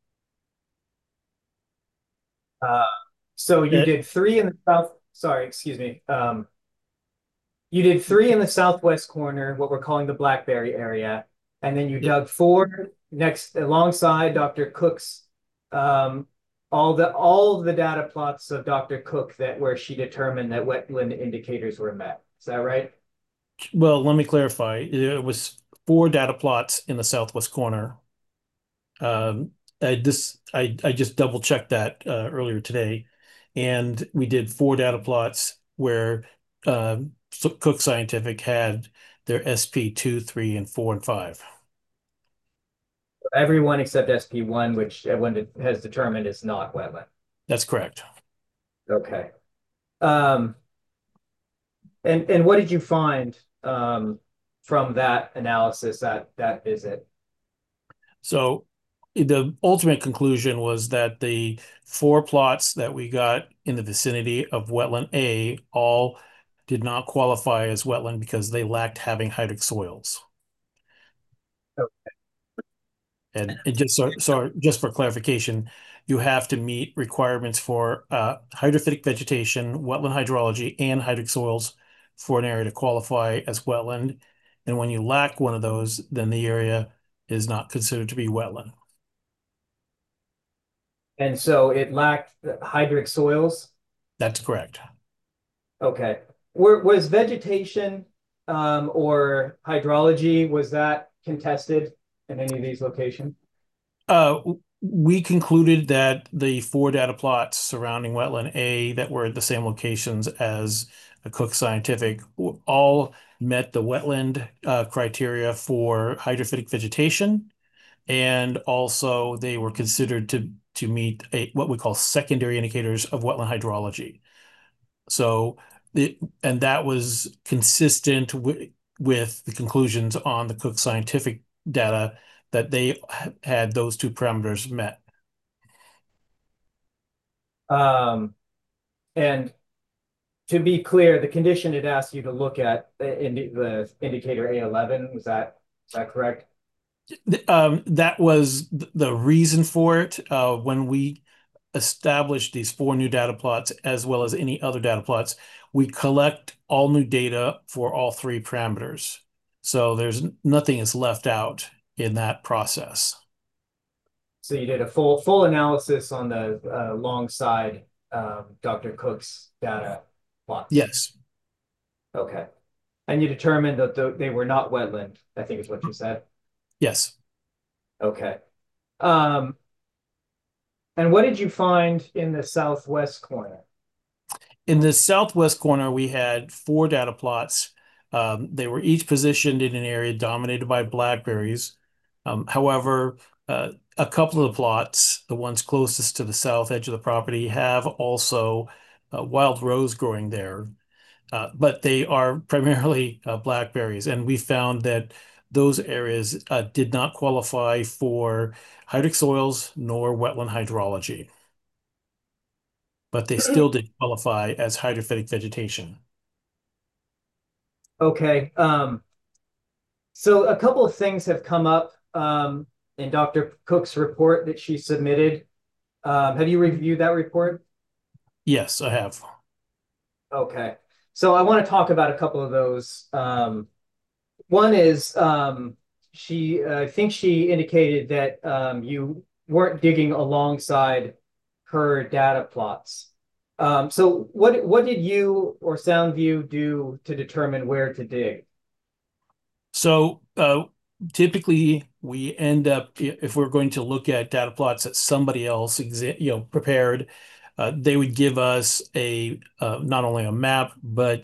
Uh, so you Uh, did three in the south, sorry, excuse me. Um, you did three in the southwest corner, what we're calling the Blackberry area, and then you Yeah. dug four next alongside Doctor Cook's, um, all the all the data plots of Doctor Cook that where she determined that wetland indicators were met. Is that right? Well, let me clarify. It was four data plots in the southwest corner. Um, I this I I just double checked that uh, earlier today, and we did four data plots where uh, so Cook Scientific had their S P two, three, and four and five. Everyone except S P one, which everyone has determined is not wetland. That's correct. Okay. Um, and and what did you find um, from that analysis at that visit? So the ultimate conclusion was that the four plots that we got in the vicinity of wetland A all did not qualify as wetland because they lacked having hydric soils. And it just so, so just for clarification, you have to meet requirements for uh, hydrophytic vegetation, wetland hydrology, and hydric soils for an area to qualify as wetland. And when you lack one of those, then the area is not considered to be wetland. And so it lacked hydric soils. That's correct. Okay. Were, was vegetation um, or hydrology, was that contested in any of these locations? Uh, we concluded that the four data plots surrounding wetland A that were at the same locations as a Cook Scientific all met the wetland uh, criteria for hydrophytic vegetation, and also they were considered to to meet a what we call secondary indicators of wetland hydrology. So it, and that was consistent with with the conclusions on the Cook Scientific data that they had those two parameters met. Um, and to be clear, the condition it asked you to look at in the indicator A eleven, was that is that correct? Um, that was the reason for it. Uh, when we established these four new data plots, as well as any other data plots, we collect all new data for all three parameters. So there's nothing is left out in that process. So you did a full full analysis on the uh, alongside um, Doctor Cook's data plots. Yes. Okay. And you determined that the, they were not wetland, I think is what you said. Yes. Okay. Um, and what did you find in the southwest corner? In the southwest corner, we had four data plots. Um, they were each positioned in an area dominated by blackberries. Um, however, uh, a couple of the plots, the ones closest to the south edge of the property, have also uh, wild rose growing there. Uh, but they are primarily uh, blackberries. And we found that those areas uh, did not qualify for hydric soils nor wetland hydrology, but they still did qualify as hydrophytic vegetation. Okay. Um, so a couple of things have come up um, in Doctor Cook's report that she submitted. Um, have you reviewed that report? Yes, I have. Okay. So I want to talk about a couple of those. Um, one is um, she, uh, I think she indicated that um, you weren't digging alongside her data plots. Um, so what what did you or SoundView do to determine where to dig? So uh, typically we end up, if we're going to look at data plots that somebody else exa you know prepared, uh, they would give us a uh, not only a map but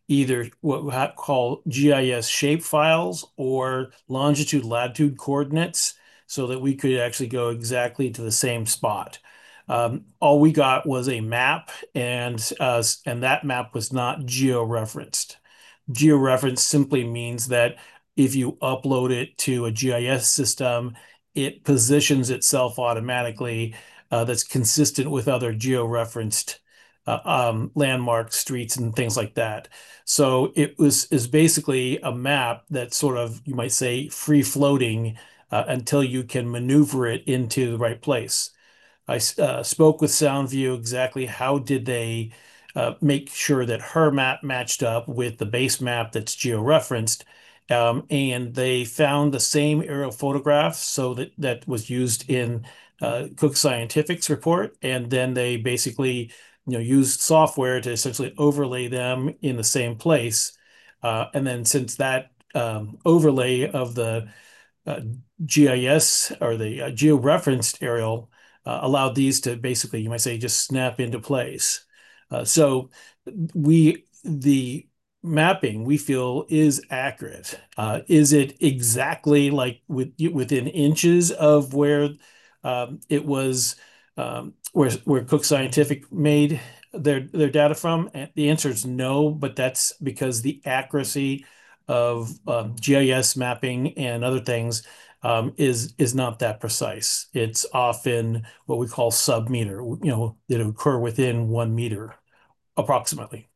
either what we ha- call G I S shape files or longitude latitude coordinates so that we could actually go exactly to the same spot. Um, all we got was a map, and uh, and that map was not georeferenced. Georeference simply means that if you upload it to a G I S system, it positions itself automatically, uh, that's consistent with other georeferenced uh, um, landmarks, streets, and things like that. So it was is basically a map that's sort of, you might say, free floating uh, until you can maneuver it into the right place. I uh, spoke with Soundview exactly how did they uh, make sure that her map matched up with the base map that's georeferenced. Um, and they found the same aerial photographs, so that that was used in uh, Cook Scientific's report. And then they basically, you know, used software to essentially overlay them in the same place. Uh, and then since that um, overlay of the uh, G I S or the uh, georeferenced aerial uh, allowed these to basically, you might say, just snap into place. Uh, so we the mapping we feel is accurate. Uh, is it exactly like with, within inches of where um, it was um, where where Cook Scientific made their their data from? And the answer is no, but that's because the accuracy of um, G I S mapping and other things um, is is not that precise. It's often what we call sub-meter, you know, that occur within one meter approximately.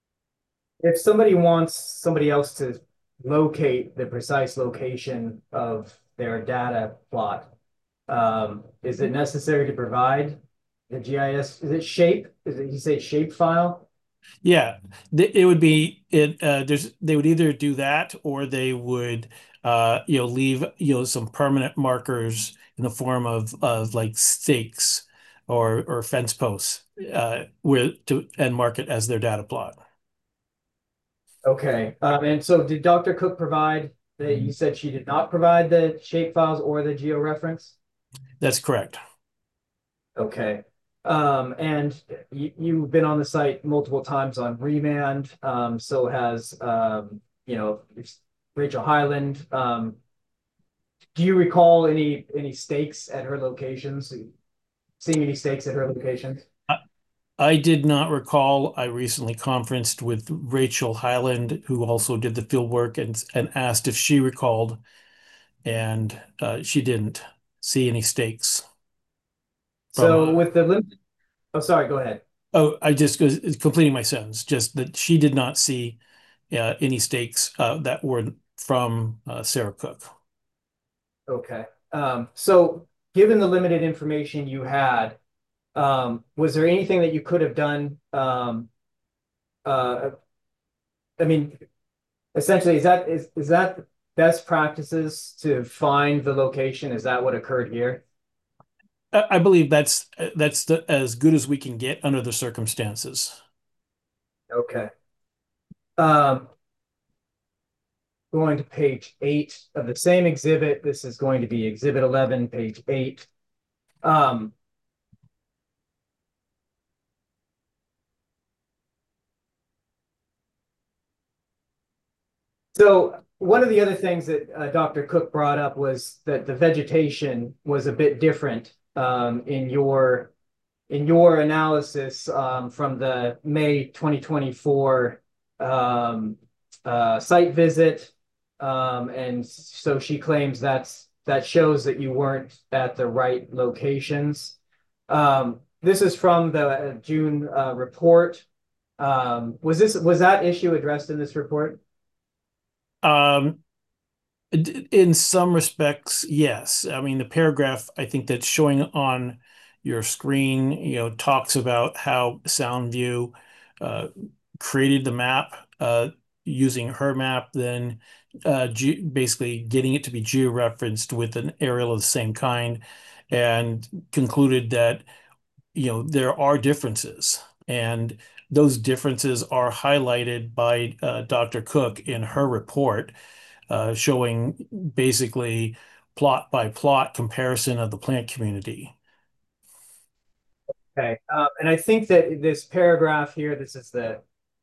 If somebody wants somebody else to locate the precise location of their data plot, um, is it necessary to provide the G I S? Is it shape? Is it, you say shape file? Yeah, th- it would be it. Uh, there's they would either do that or they would, uh, you know, leave you know some permanent markers in the form of of like stakes or or fence posts, uh, with to and mark it as their data plot. Okay. Um, and so did Doctor Cook provide that you said she did not provide the shape files or the georeference? That's correct. Okay. Um, and you, you've been on the site multiple times on remand. Um, so has, um, you know, Rachel Highland. Um, do you recall any, any stakes at her locations? Seeing any stakes at her locations? I, I did not recall. I recently conferenced with Rachel Highland, who also did the field work, and and asked if she recalled, and uh, she didn't see any stakes from. So Uh, with the limit, oh, sorry, go ahead. oh, I just was completing my sentence. Just that she did not see uh, any stakes uh, that were from uh, Sarah Cook. Okay. Um, so given the limited information you had, um, was there anything that you could have done? Um, uh, I mean, essentially, is that is is that best practices to find the location? Is that what occurred here? I, I believe that's that's the, as good as we can get under the circumstances. Okay. Um, going to page eight of the same exhibit. This is going to be exhibit eleven, page eight. Um, So one of the other things that uh, Doctor Cook brought up was that the vegetation was a bit different um, in your in your analysis um, from the May twenty twenty-four um, uh, site visit, um, and so she claims that's that shows that you weren't at the right locations. Um, this is from the June uh, report. Um, was this was that issue addressed in this report? Um, in some respects, yes. I mean, the paragraph I think that's showing on your screen, you know, talks about how SoundView uh, created the map uh, using her map, then uh, ge basically getting it to be georeferenced with an aerial of the same kind, and concluded that, you know, there are differences. And those differences are highlighted by uh, Doctor Cook in her report, uh, showing basically plot by plot comparison of the plant community. Okay, um, and I think that this paragraph here, this is the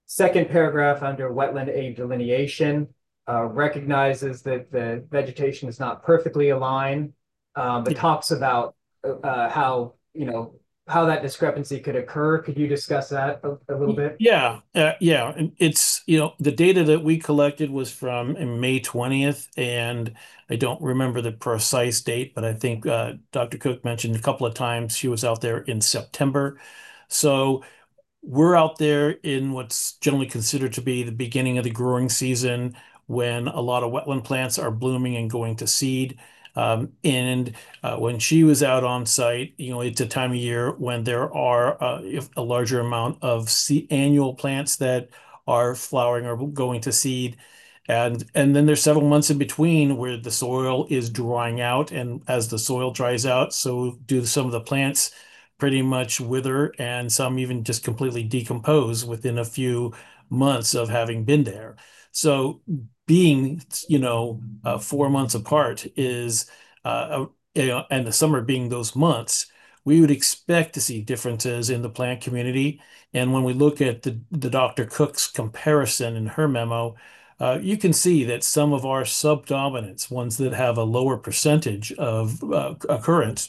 second paragraph under wetland age delineation uh, recognizes that the vegetation is not perfectly aligned, um, but talks about uh, how, you know, how that discrepancy could occur. Could you discuss that a, a little bit? Yeah, uh, yeah. And it's, you know, the data that we collected was from uh, May twentieth, and I don't remember the precise date, but I think uh, Doctor Cook mentioned a couple of times she was out there in September. So we're out there in what's generally considered to be the beginning of the growing season when a lot of wetland plants are blooming and going to seed. Um, and uh, when she was out on site, you know, it's a time of year when there are uh, if a larger amount of se annual plants that are flowering or going to seed. And and then there's several months in between where the soil is drying out, and as the soil dries out, so do some of the plants pretty much wither, and some even just completely decompose within a few months of having been there. So being, you know, uh, four months apart is, uh, you know, and the summer being those months, we would expect to see differences in the plant community. And when we look at the, the Doctor Cook's comparison in her memo, uh, you can see that some of our subdominants, ones that have a lower percentage of uh, occurrence,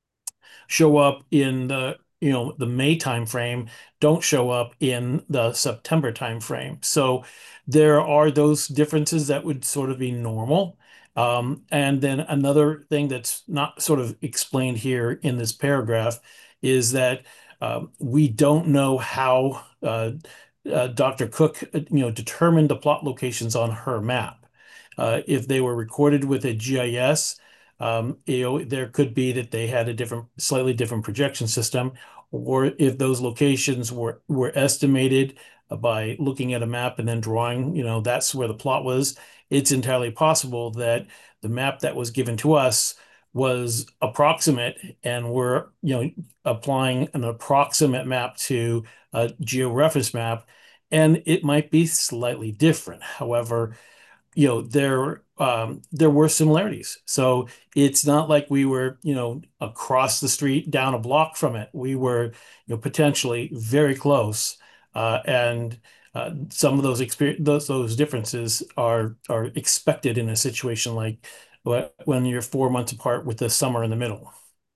show up in the, you know, the May timeframe, don't show up in the September timeframe. So there are those differences that would sort of be normal. Um, and then another thing that's not sort of explained here in this paragraph is that um, we don't know how uh, uh, Doctor Cook, uh, you know, determined the plot locations on her map. Uh, if they were recorded with a G I S, um, you know, there could be that they had a different, slightly different projection system, or if those locations were were estimated by looking at a map and then drawing, you know, that's where the plot was. It's entirely possible that the map that was given to us was approximate, and we're, you know, applying an approximate map to a georeference map, and it might be slightly different. However, you know, there um there were similarities. So it's not like we were, you know, across the street down a block from it. We were, you know, potentially very close. Uh, and uh, some of those experience those those differences are are expected in a situation like wh- when you're four months apart with the summer in the middle.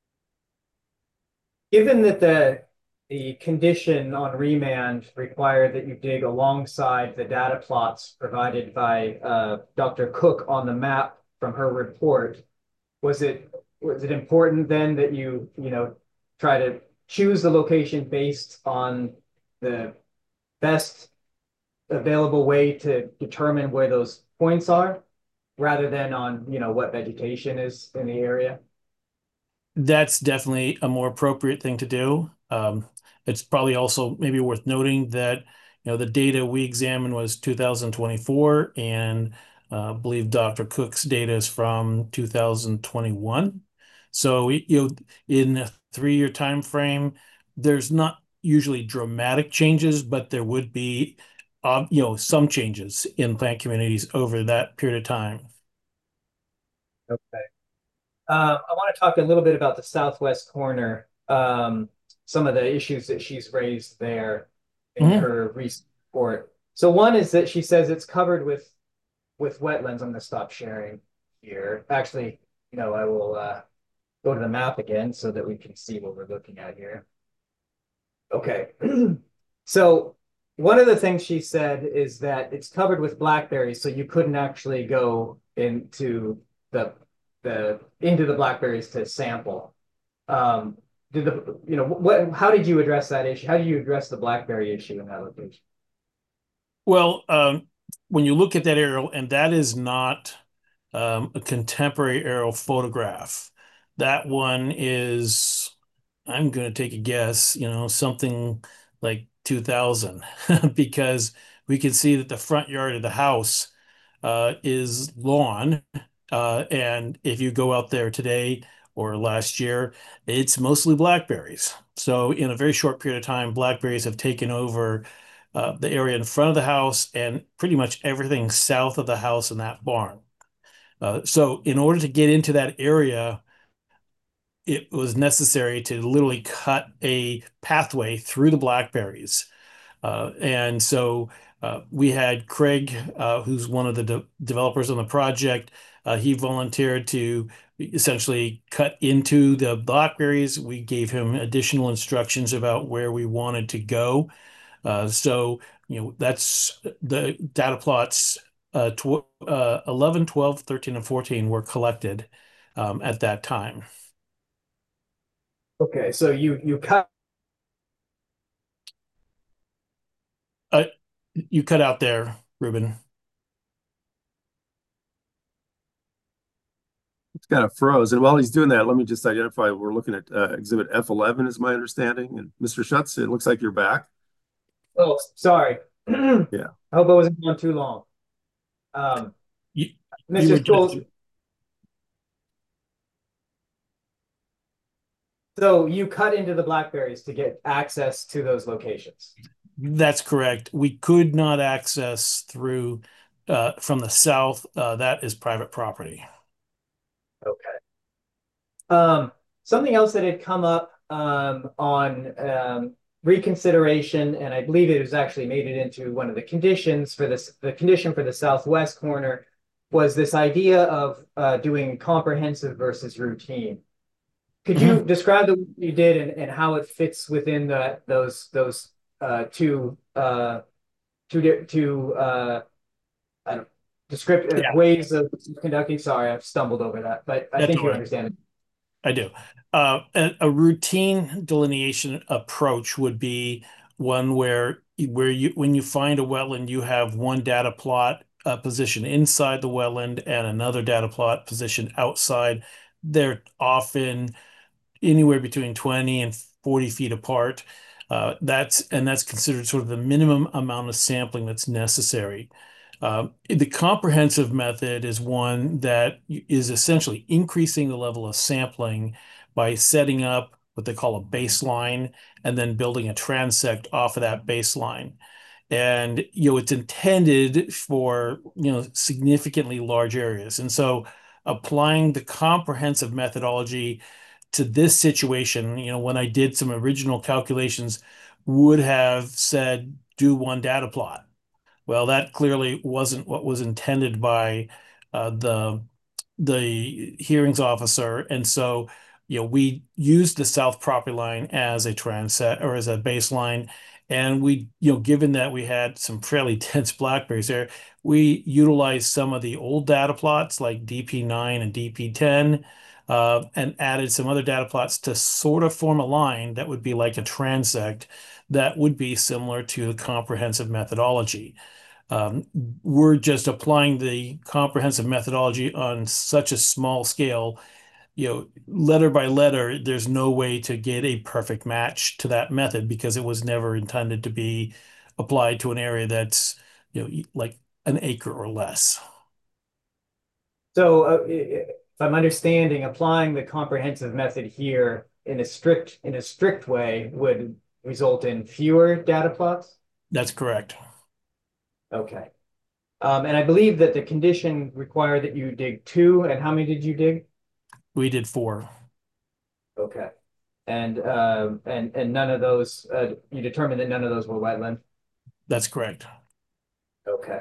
Given that the the condition on remand required that you dig alongside the data plots provided by uh, Doctor Cook on the map from her report, was it was it important then that you you know try to choose the location based on the best available way to determine where those points are, rather than on, you know, what vegetation is in the area? That's definitely a more appropriate thing to do. Um, it's probably also maybe worth noting that, you know, the data we examined was two thousand twenty-four, and uh, I believe Doctor Cook's data is from two thousand twenty-one. So, you know, in a three-year time frame, there's not usually dramatic changes, but there would be, uh, you know, some changes in plant communities over that period of time. Okay. Um, I want to talk a little bit about the southwest corner, um, some of the issues that she's raised there in Mhm. her recent report. So one is that she says it's covered with with wetlands. I'm going to stop sharing here. Actually, you know, I will uh, go to the map again so that we can see what we're looking at here. Okay. So one of the things she said is that it's covered with blackberries, so you couldn't actually go into the the into the blackberries to sample. Um, did the you know what? How did you address that issue? How do you address the blackberry issue in that location? Well, um, when you look at that aerial, and that is not um, a contemporary aerial photograph. That one is, I'm going to take a guess, you know, something like two thousand, because we can see that the front yard of the house uh, is lawn. Uh, and if you go out there today or last year, it's mostly blackberries. So in a very short period of time, blackberries have taken over uh, the area in front of the house and pretty much everything south of the house in that barn. Uh, so in order to get into that area, it was necessary to literally cut a pathway through the blackberries. Uh, and so uh, we had Craig, uh, who's one of the de developers on the project. Uh, he volunteered to essentially cut into the blackberries. We gave him additional instructions about where we wanted to go. Uh, so, you know, that's the data plots uh, tw uh, eleven, twelve, thirteen, and fourteen were collected um, at that time. Okay, so you you cut. Uh, you cut out there, Ruben. It's kind of froze. And while he's doing that, let me just identify, we're looking at uh, exhibit F eleven is my understanding. And Mister Schutz, it looks like you're back. Oh, sorry. Yeah. I hope I wasn't gone too long. Um, You, you Mister were Scholes, just, so you cut into the blackberries to get access to those locations. that's correct. We could not access through uh, from the south. Uh, that is private property. Okay. Um, something else that had come up um, on um, reconsideration, and I believe it was actually made it into one of the conditions for this, the condition for the southwest corner was this idea of uh, doing comprehensive versus routine. Could you Mhm. describe what you did and, and how it fits within the those those uh, two uh, two di- two uh, I don't, descriptive Yeah, ways of conducting? Sorry, I've stumbled over that, but I that's think all you right. understand it. I do. Uh, a, a routine delineation approach would be one where where you when you find a wetland, you have one data plot uh, position inside the wetland and another data plot position outside. They're often anywhere between twenty and forty feet apart. Uh, that's and that's considered sort of the minimum amount of sampling that's necessary. Um, the comprehensive method is one that is essentially increasing the level of sampling by setting up what they call a baseline and then building a transect off of that baseline. And you know, it's intended for you know significantly large areas. And so applying the comprehensive methodology to this situation, you know, when I did some original calculations, would have said do one data plot. Well, that clearly wasn't what was intended by uh, the the hearings officer, and so you know we used the south property line as a transit or as a baseline, and we you know given that we had some fairly dense blackberries there, we utilized some of the old data plots like D P nine and D P ten. Uh, and added some other data plots to sort of form a line that would be like a transect that would be similar to the comprehensive methodology. Um, we're just applying the comprehensive methodology on such a small scale, you know, letter by letter, there's no way to get a perfect match to that method because it was never intended to be applied to an area that's, you know, like an acre or less. So, uh, if I'm understanding, applying the comprehensive method here in a strict in a strict way would result in fewer data plots. That's correct. Okay. Um, and I believe that the condition required that you dig two, and how many did you dig? We did four. Okay. And um, and and none of those uh, you determined that none of those were wetland. That's correct. Okay.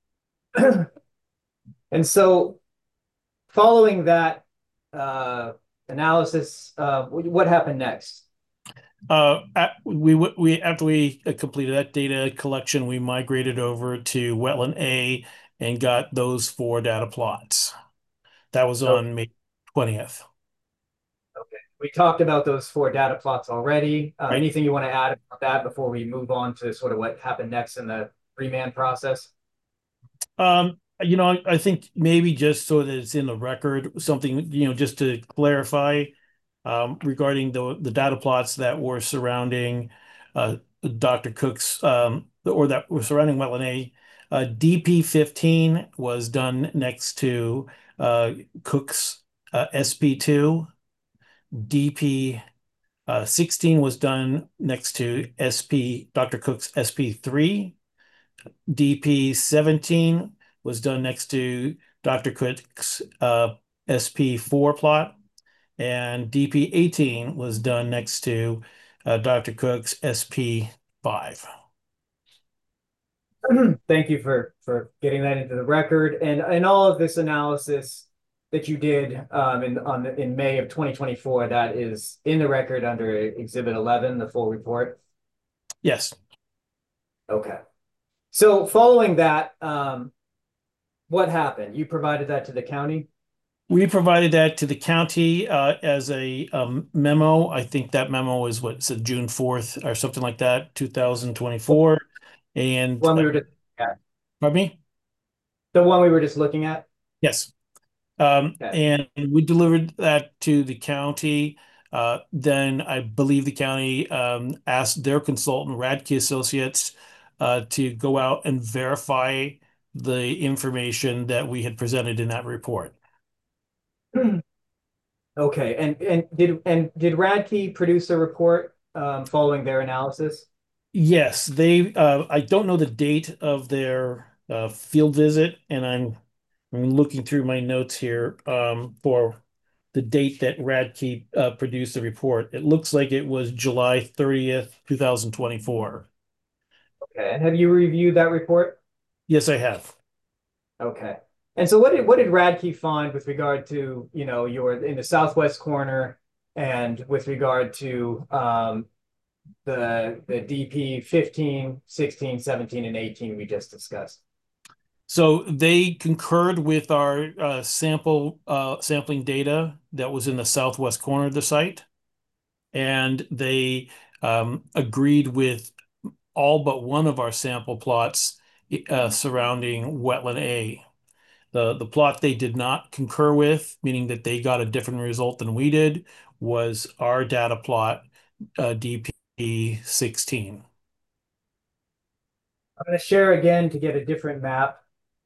And so following that uh, analysis, uh, what happened next? Uh, at- we we after we completed that data collection, we migrated over to Wetland A and got those four data plots. That was Oh, on May twentieth, okay. We talked about those four data plots already. Um, right? anything you want to add about that before we move on to sort of what happened next in the remand process? Um, you know, I, I think maybe just so that it's in the record, something, you know, just to clarify, um, regarding the the data plots that were surrounding uh, Doctor Cook's um, or that were surrounding Wetland A. Uh, D P fifteen was done next to uh, Cook's uh, S P two. D P uh, sixteen was done next to S P Doctor Cook's S P three. D P seventeen was done next to Doctor Cook's uh, S P four plot, and D P eighteen was done next to uh, Doctor Cook's S P five. Thank you for for getting that into the record and and all of this analysis that you did um, in on the, in May of twenty twenty-four. That is in the record under Exhibit eleven, the full report. Yes. Okay. So following that, um, what happened? You provided that to the county? We provided that to the county uh, as a um, memo. I think that memo is what, said June fourth or something like that, two thousand twenty-four. And One uh, we were just yeah, pardon me? the one we were just looking at. Yes. Um, Okay. and we delivered that to the county. Uh, then I believe the county um, asked their consultant, Radke Associates, uh, to go out and verify the information that we had presented in that report. Okay. And and did and did Radke produce a report um, following their analysis? Yes, they. Uh, I don't know the date of their uh, field visit, and I'm I'm looking through my notes here um, for the date that Radke uh, produced the report. It looks like it was July thirtieth, two thousand twenty-four. Okay. And have you reviewed that report? Yes, I have. Okay. And so what did what did Radke find with regard to, you know, your in the southwest corner and with regard to um, the the D P fifteen, sixteen, seventeen, and eighteen we just discussed? So they concurred with our uh, sample uh, sampling data that was in the southwest corner of the site, and they um, agreed with all but one of our sample plots uh, surrounding wetland A. The the plot they did not concur with, meaning that they got a different result than we did, was our data plot, uh, D P sixteen. I'm going to share again to get a different map.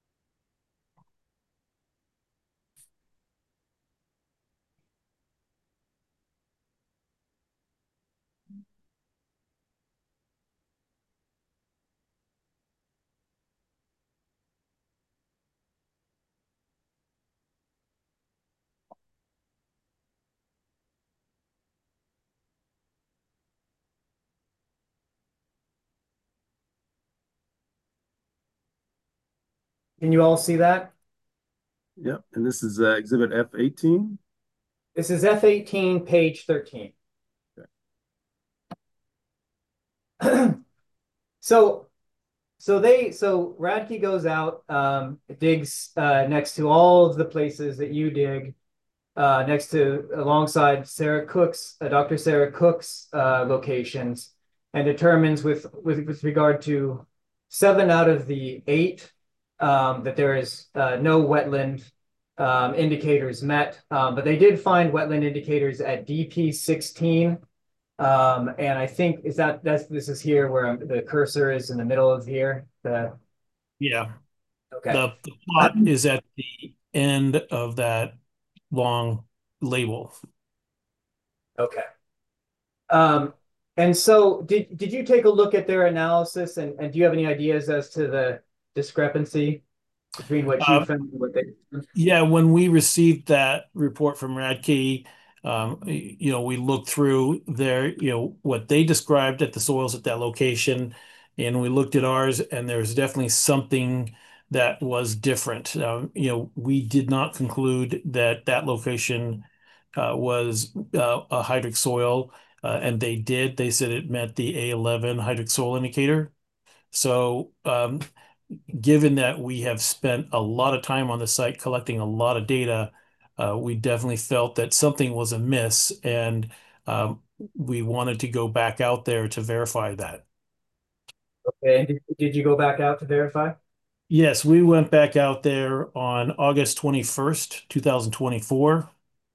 Can you all see that? Yep, and this is uh, Exhibit F eighteen. This is F eighteen, page thirteen. So so they so Radke goes out, um, digs uh, next to all of the places that you dig, uh, next to alongside Sarah Cook's, uh, Doctor Sarah Cook's uh, locations, and determines with, with with regard to seven out of the eight um, that there is uh, no wetland um, indicators met, um, but they did find wetland indicators at D P sixteen. Um, and I think is that that's this is here where I'm, the cursor is in the middle of here. The Yeah, okay. the, the plot is at the end of that long label. Okay. Um, and so did did you take a look at their analysis and, and do you have any ideas as to the discrepancy between what you Uh, found and what they Yeah, when we received that report from Radke, um, you know, we looked through their, you know, what they described at the soils at that location, and we looked at ours, and there's definitely something that was different. Um, you know, we did not conclude that that location uh, was uh, a hydric soil, uh, and they did. They said it met the A eleven hydric soil indicator. So, um, given that we have spent a lot of time on the site collecting a lot of data, uh, we definitely felt that something was amiss, and um, we wanted to go back out there to verify that. okay, and did, did you go back out to verify? Yes, we went back out there on August twenty-first, two thousand twenty-four,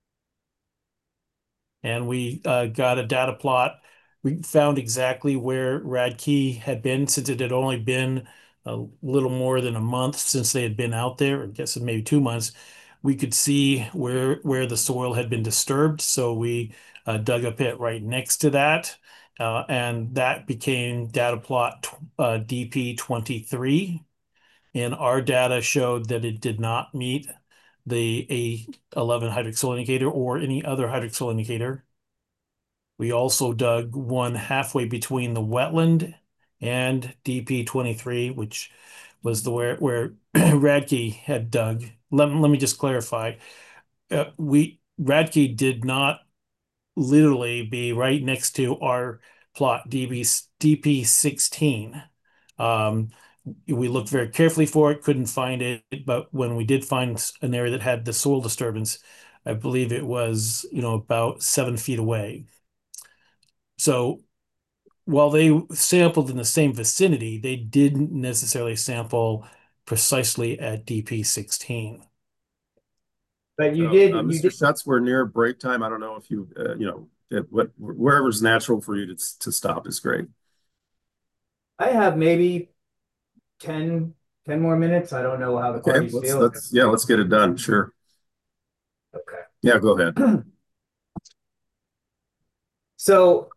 and we uh, got a data plot. We found exactly where Radke had been since it had only been a little more than a month since they had been out there, I guess maybe two months. We could see where where the soil had been disturbed, so we uh, dug a pit right next to that, uh, and that became data plot uh, D P twenty-three. And our data showed that it did not meet the A eleven hydric soil indicator or any other hydric soil indicator. We also dug one halfway between the wetland and D P twenty-three, which was the where where Radke had dug. Let, let me just clarify. Uh, we Radke did not literally be right next to our plot D B, D P sixteen. Um, we looked very carefully for it, couldn't find it, but when we did find an area that had the soil disturbance, I believe it was, you know, about seven feet away. So while they sampled in the same vicinity, they didn't necessarily sample precisely at D P sixteen. But you So, did, uh, you Mister did, Schutz, we're near break time. I don't know if you, uh, you know, it, what wherever's natural for you to to stop is great. I have maybe ten, ten more minutes. I don't know how the Okay, parties let's feel. let's yeah, let's get it done. Sure. Okay. Yeah, go ahead. So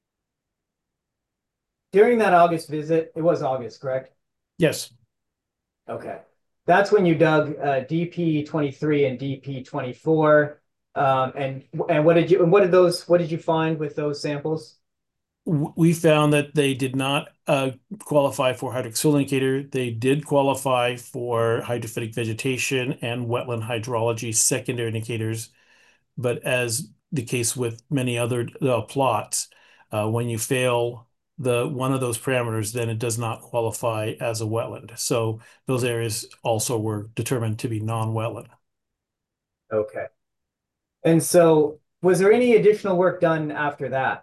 during that August visit, it was August, correct? Yes. Okay. That's when you dug uh, D P twenty-three and D P twenty-four. Um, and and what did you and what did those what did you find with those samples? We found that they did not uh, qualify for hydric soil indicator. They did qualify for hydrophytic vegetation and wetland hydrology secondary indicators. But as the case with many other uh, plots, uh, when you fail the one of those parameters, then it does not qualify as a wetland. So those areas also were determined to be non-wetland. Okay. And so was there any additional work done after that?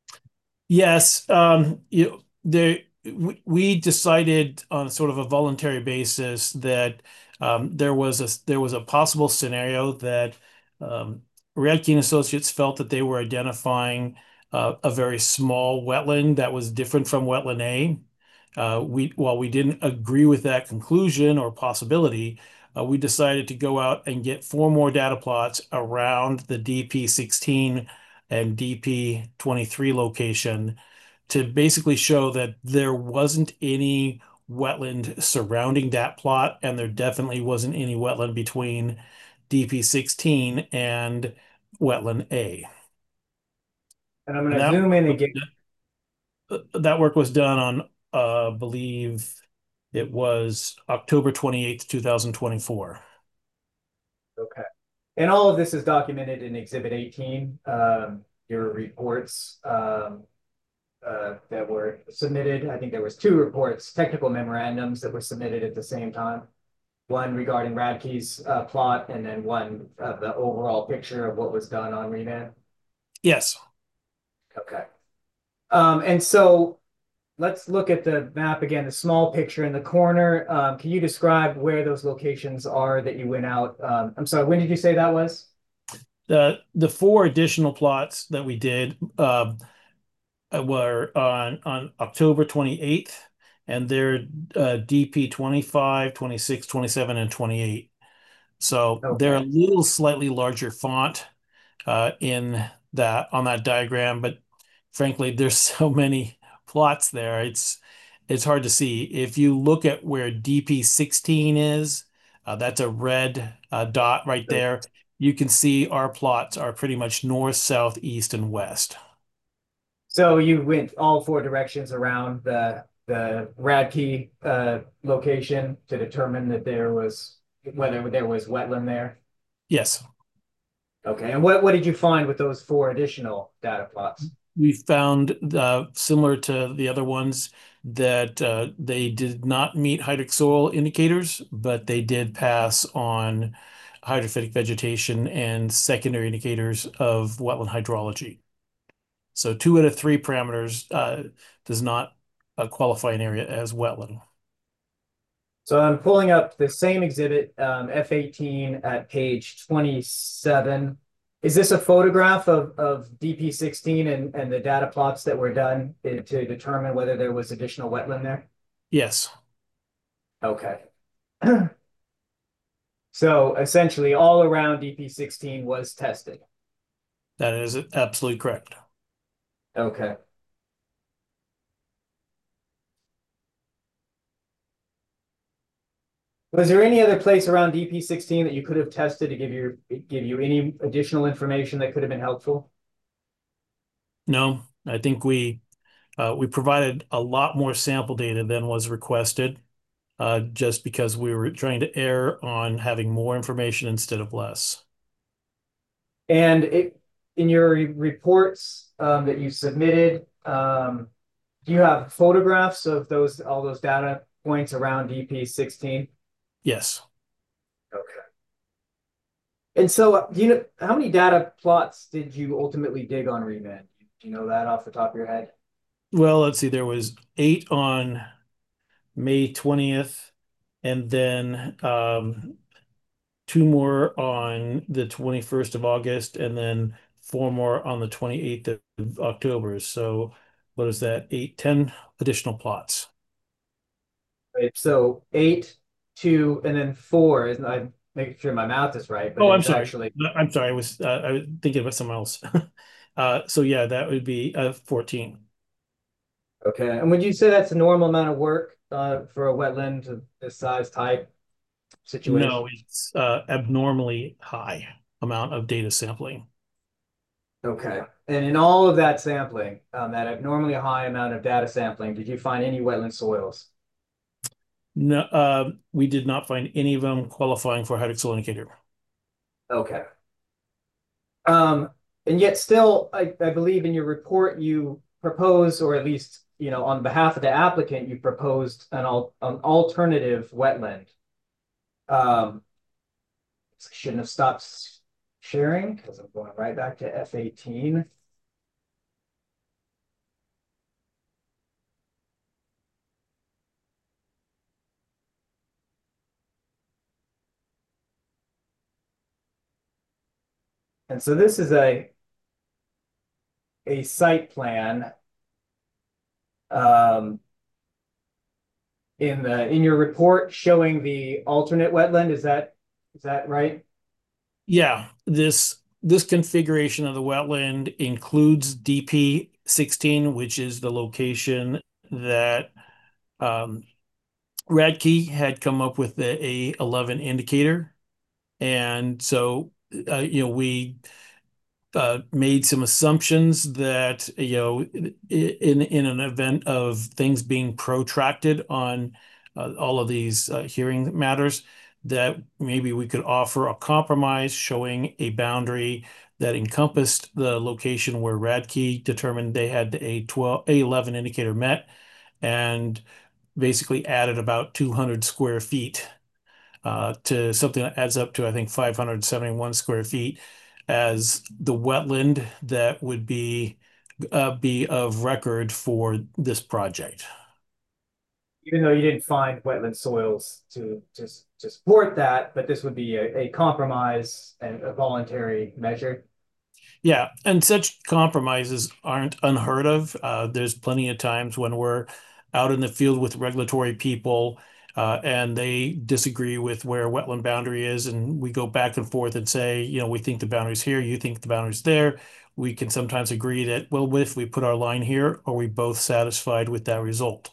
Yes, um, you know, there we, we decided on sort of a voluntary basis that um, there was a there was a possible scenario that um, Radke and Associates felt that they were identifying uh, a very small wetland that was different from wetland A. Uh, we while we didn't agree with that conclusion or possibility, uh, we decided to go out and get four more data plots around the D P sixteen and D P twenty-three location to basically show that there wasn't any wetland surrounding that plot, and there definitely wasn't any wetland between D P sixteen and wetland A. And I'm And going to that zoom in again. that work was done on, uh, I believe it was October twenty-eighth, two thousand twenty-four. Okay. And all of this is documented in Exhibit eighteen, um, your reports um, uh, that were submitted. I think there was two reports, technical memorandums that were submitted at the same time. One regarding Radke's uh, plot, and then one of the overall picture of what was done on remand. Yes. Okay. Um, and so let's look at the map again, the small picture in the corner. Um, can you describe where those locations are that you went out? Um, I'm sorry, when did you say that was? The the four additional plots that we did um, were on on October twenty-eighth, and they're uh, D P twenty-five, twenty-six, twenty-seven, and twenty-eight. So they're a Okay. little slightly larger font uh, in that on that diagram, but frankly, there's so many plots there. It's it's hard to see. If you look at where D P sixteen is, uh, that's a red uh, dot right there. You can see our plots are pretty much north, south, east, and west. So you went all four directions around the the Radke uh, location to determine that there was whether there was wetland there. Yes. Okay, and what what did you find with those four additional data plots? We found, uh, similar to the other ones, that uh, they did not meet hydric soil indicators, but they did pass on hydrophytic vegetation and secondary indicators of wetland hydrology. So two out of three parameters uh, does not uh, qualify an area as wetland. So I'm pulling up the same exhibit, um, F eighteen at page twenty-seven. Is this a photograph of, of D P sixteen and, and the data plots that were done to determine whether there was additional wetland there? Yes. Okay. So essentially all around D P sixteen was tested. That is absolutely correct. Okay. Was there any other place around D P sixteen that you could have tested to give you give you any additional information that could have been helpful? No, I think we Uh, we provided a lot more sample data than was requested, uh, just because we were trying to err on having more information instead of less. And it, in your re- reports um, that you submitted, um, do you have photographs of those, all those data points around D P sixteen? Yes. Okay. And so, uh, do you know how many data plots did you ultimately dig on remand? Do you know that off the top of your head? Well, let's see. There was eight on May twentieth, and then um, two more on the twenty-first of August, and then four more on the twenty-eighth of October. So what is that? Eight, ten additional plots. Right. So eight, two, and then four is I'm making sure my math is right, but Oh, I'm it's sorry. actually I'm sorry. I was uh, I was thinking about someone else. Uh, so yeah, that would be uh, fourteen. okay. And would you say that's a normal amount of work uh, for a wetland of this size type No, situation? it's uh, abnormally high amount of data sampling. Okay. And in all of that sampling, um, that abnormally high amount of data sampling, did you find any wetland soils? No, uh, we did not find any of them qualifying for hydroxyl indicator. Okay. Um, and yet still, I, I believe in your report, you propose, or at least, you know, on behalf of the applicant, you proposed an, al an alternative wetland. Um, I shouldn't have stopped sharing because I'm going right back to F eighteen. And so this is a a site plan um, in the in your report showing the alternate wetland. Is that is that right? Yeah, this this configuration of the wetland includes D P sixteen, which is the location that um, Radke had come up with the A eleven indicator. And so, uh, you know, we uh, made some assumptions that, you know, in in an event of things being protracted on uh, all of these uh, hearing matters, that maybe we could offer a compromise showing a boundary that encompassed the location where Radke determined they had a twelve, A eleven indicator met, and basically added about two hundred square feet uh, to something that adds up to, I think, five hundred seventy-one square feet as the wetland that would be uh, be of record for this project. Even though you didn't find wetland soils to to, to support that, but this would be a, a compromise and a voluntary measure. Yeah, and such compromises aren't unheard of. Uh, there's plenty of times when we're out in the field with regulatory people uh, and they disagree with where wetland boundary is, and we go back and forth and say, you know, we think the boundary's here, you think the boundary's there. We can sometimes agree that, well, what if we put our line here? Are we both satisfied with that result?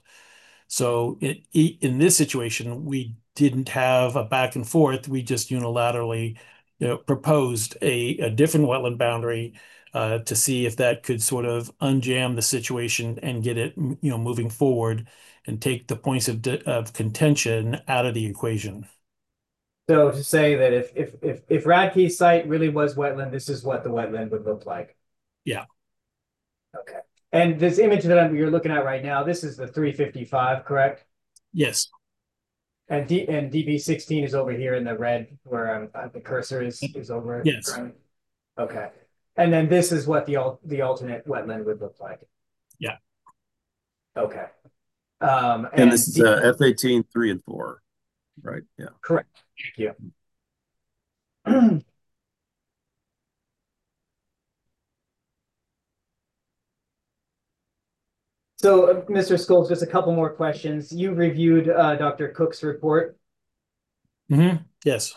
So it, in this situation, we didn't have a back and forth. We just unilaterally, you know, proposed a, a different wetland boundary uh, to see if that could sort of unjam the situation and get it, you know, moving forward and take the points of, of contention out of the equation. So to say that if if if if Radke's site really was wetland, this is what the wetland would look like. Yeah. Okay. And this image that I'm, you're looking at right now, this is the three fifty-five, correct? Yes. And D and D B sixteen is over here in the red where um, uh, the cursor is is over it. Yes. Okay. And then this is what the al the alternate wetland would look like. Yeah. Okay. Um, and, and this is uh, D F eighteen, three and four, right? Yeah. Correct. Thank you. So, uh, Mister Scholes, just a couple more questions. You reviewed uh, Doctor Cook's report. Mm-hmm. Yes.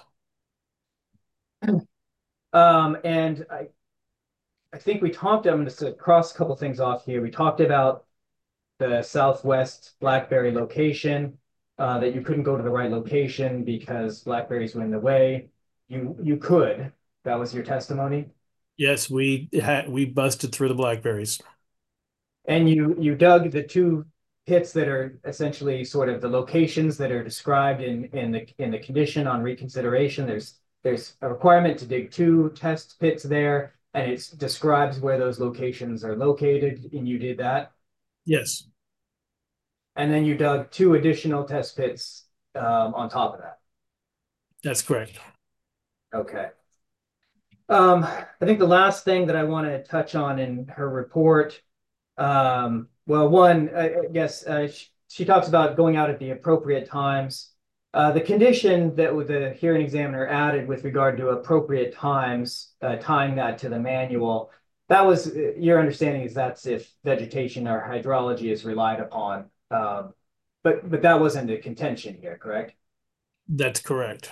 Um, and I, I think we talked, I'm just to cross a couple things off here. We talked about the Southwest Blackberry location, uh, that you couldn't go to the right location because blackberries were in the way. You you could. That was your testimony? Yes, we had we busted through the blackberries. And you you dug the two pits that are essentially sort of the locations that are described in in the in the condition on reconsideration. There's there's a requirement to dig two test pits there, and it describes where those locations are located, and you did that. Yes, And then you dug two additional test pits um, on top of that. that's correct. Okay. Um, I think the last thing that I want to touch on in her report, um, well, one, I, I guess uh, she, she talks about going out at the appropriate times. Uh, the condition that the hearing examiner added with regard to appropriate times, uh, tying that to the manual, that was uh, your understanding is that's if vegetation or hydrology is relied upon. Um, but but that wasn't a contention here, correct? That's correct.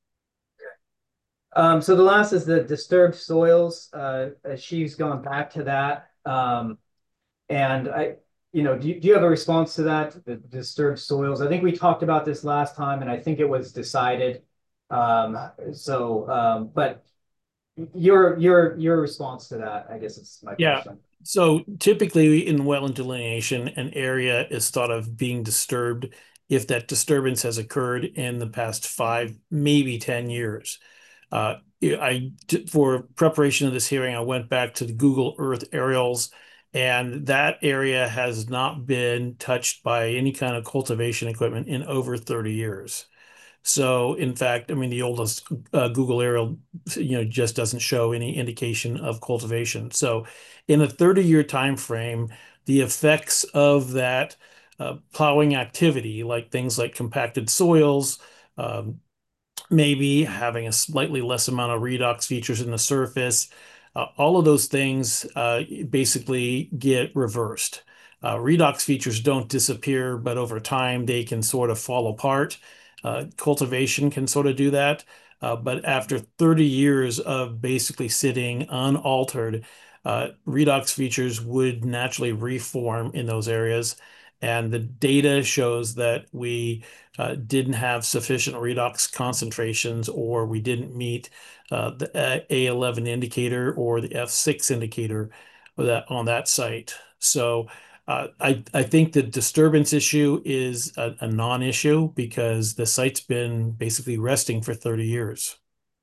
Um, so the last is the disturbed soils. Uh, she's gone back to that. Um, and I, you know, do you, do you have a response to that, the disturbed soils? I think we talked about this last time, and I think it was decided. Um, so, um, but your your your response to that, I guess, is my Yeah. question. So typically in wetland delineation, an area is thought of being disturbed if that disturbance has occurred in the past five, maybe ten years. Uh, I, for preparation of this hearing, I went back to the Google Earth aerials, and that area has not been touched by any kind of cultivation equipment in over thirty years. So, in fact, I mean, the oldest uh, Google aerial, you know, just doesn't show any indication of cultivation. So, in a thirty-year time frame, the effects of that uh, plowing activity, like things like compacted soils, um, maybe having a slightly less amount of redox features in the surface. Uh, all of those things uh, basically get reversed. Uh, redox features don't disappear, but over time they can sort of fall apart. Uh, cultivation can sort of do that. Uh, but after thirty years of basically sitting unaltered, uh, redox features would naturally reform in those areas. And the data shows that we uh, didn't have sufficient redox concentrations, or we didn't meet uh, the A eleven indicator or the F six indicator that on that site. So uh, I I think the disturbance issue is a, a non-issue because the site's been basically resting for thirty years.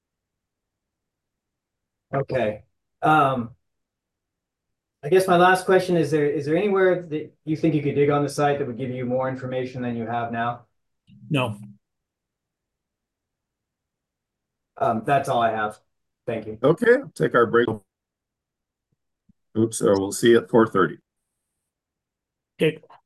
Okay. Um, I guess my last question is there is there anywhere that you think you could dig on the site that would give you more information than you have now? No. Um, that's all I have. Thank you. Okay, take our break. Oops, so we'll see you at four thirty. Okay.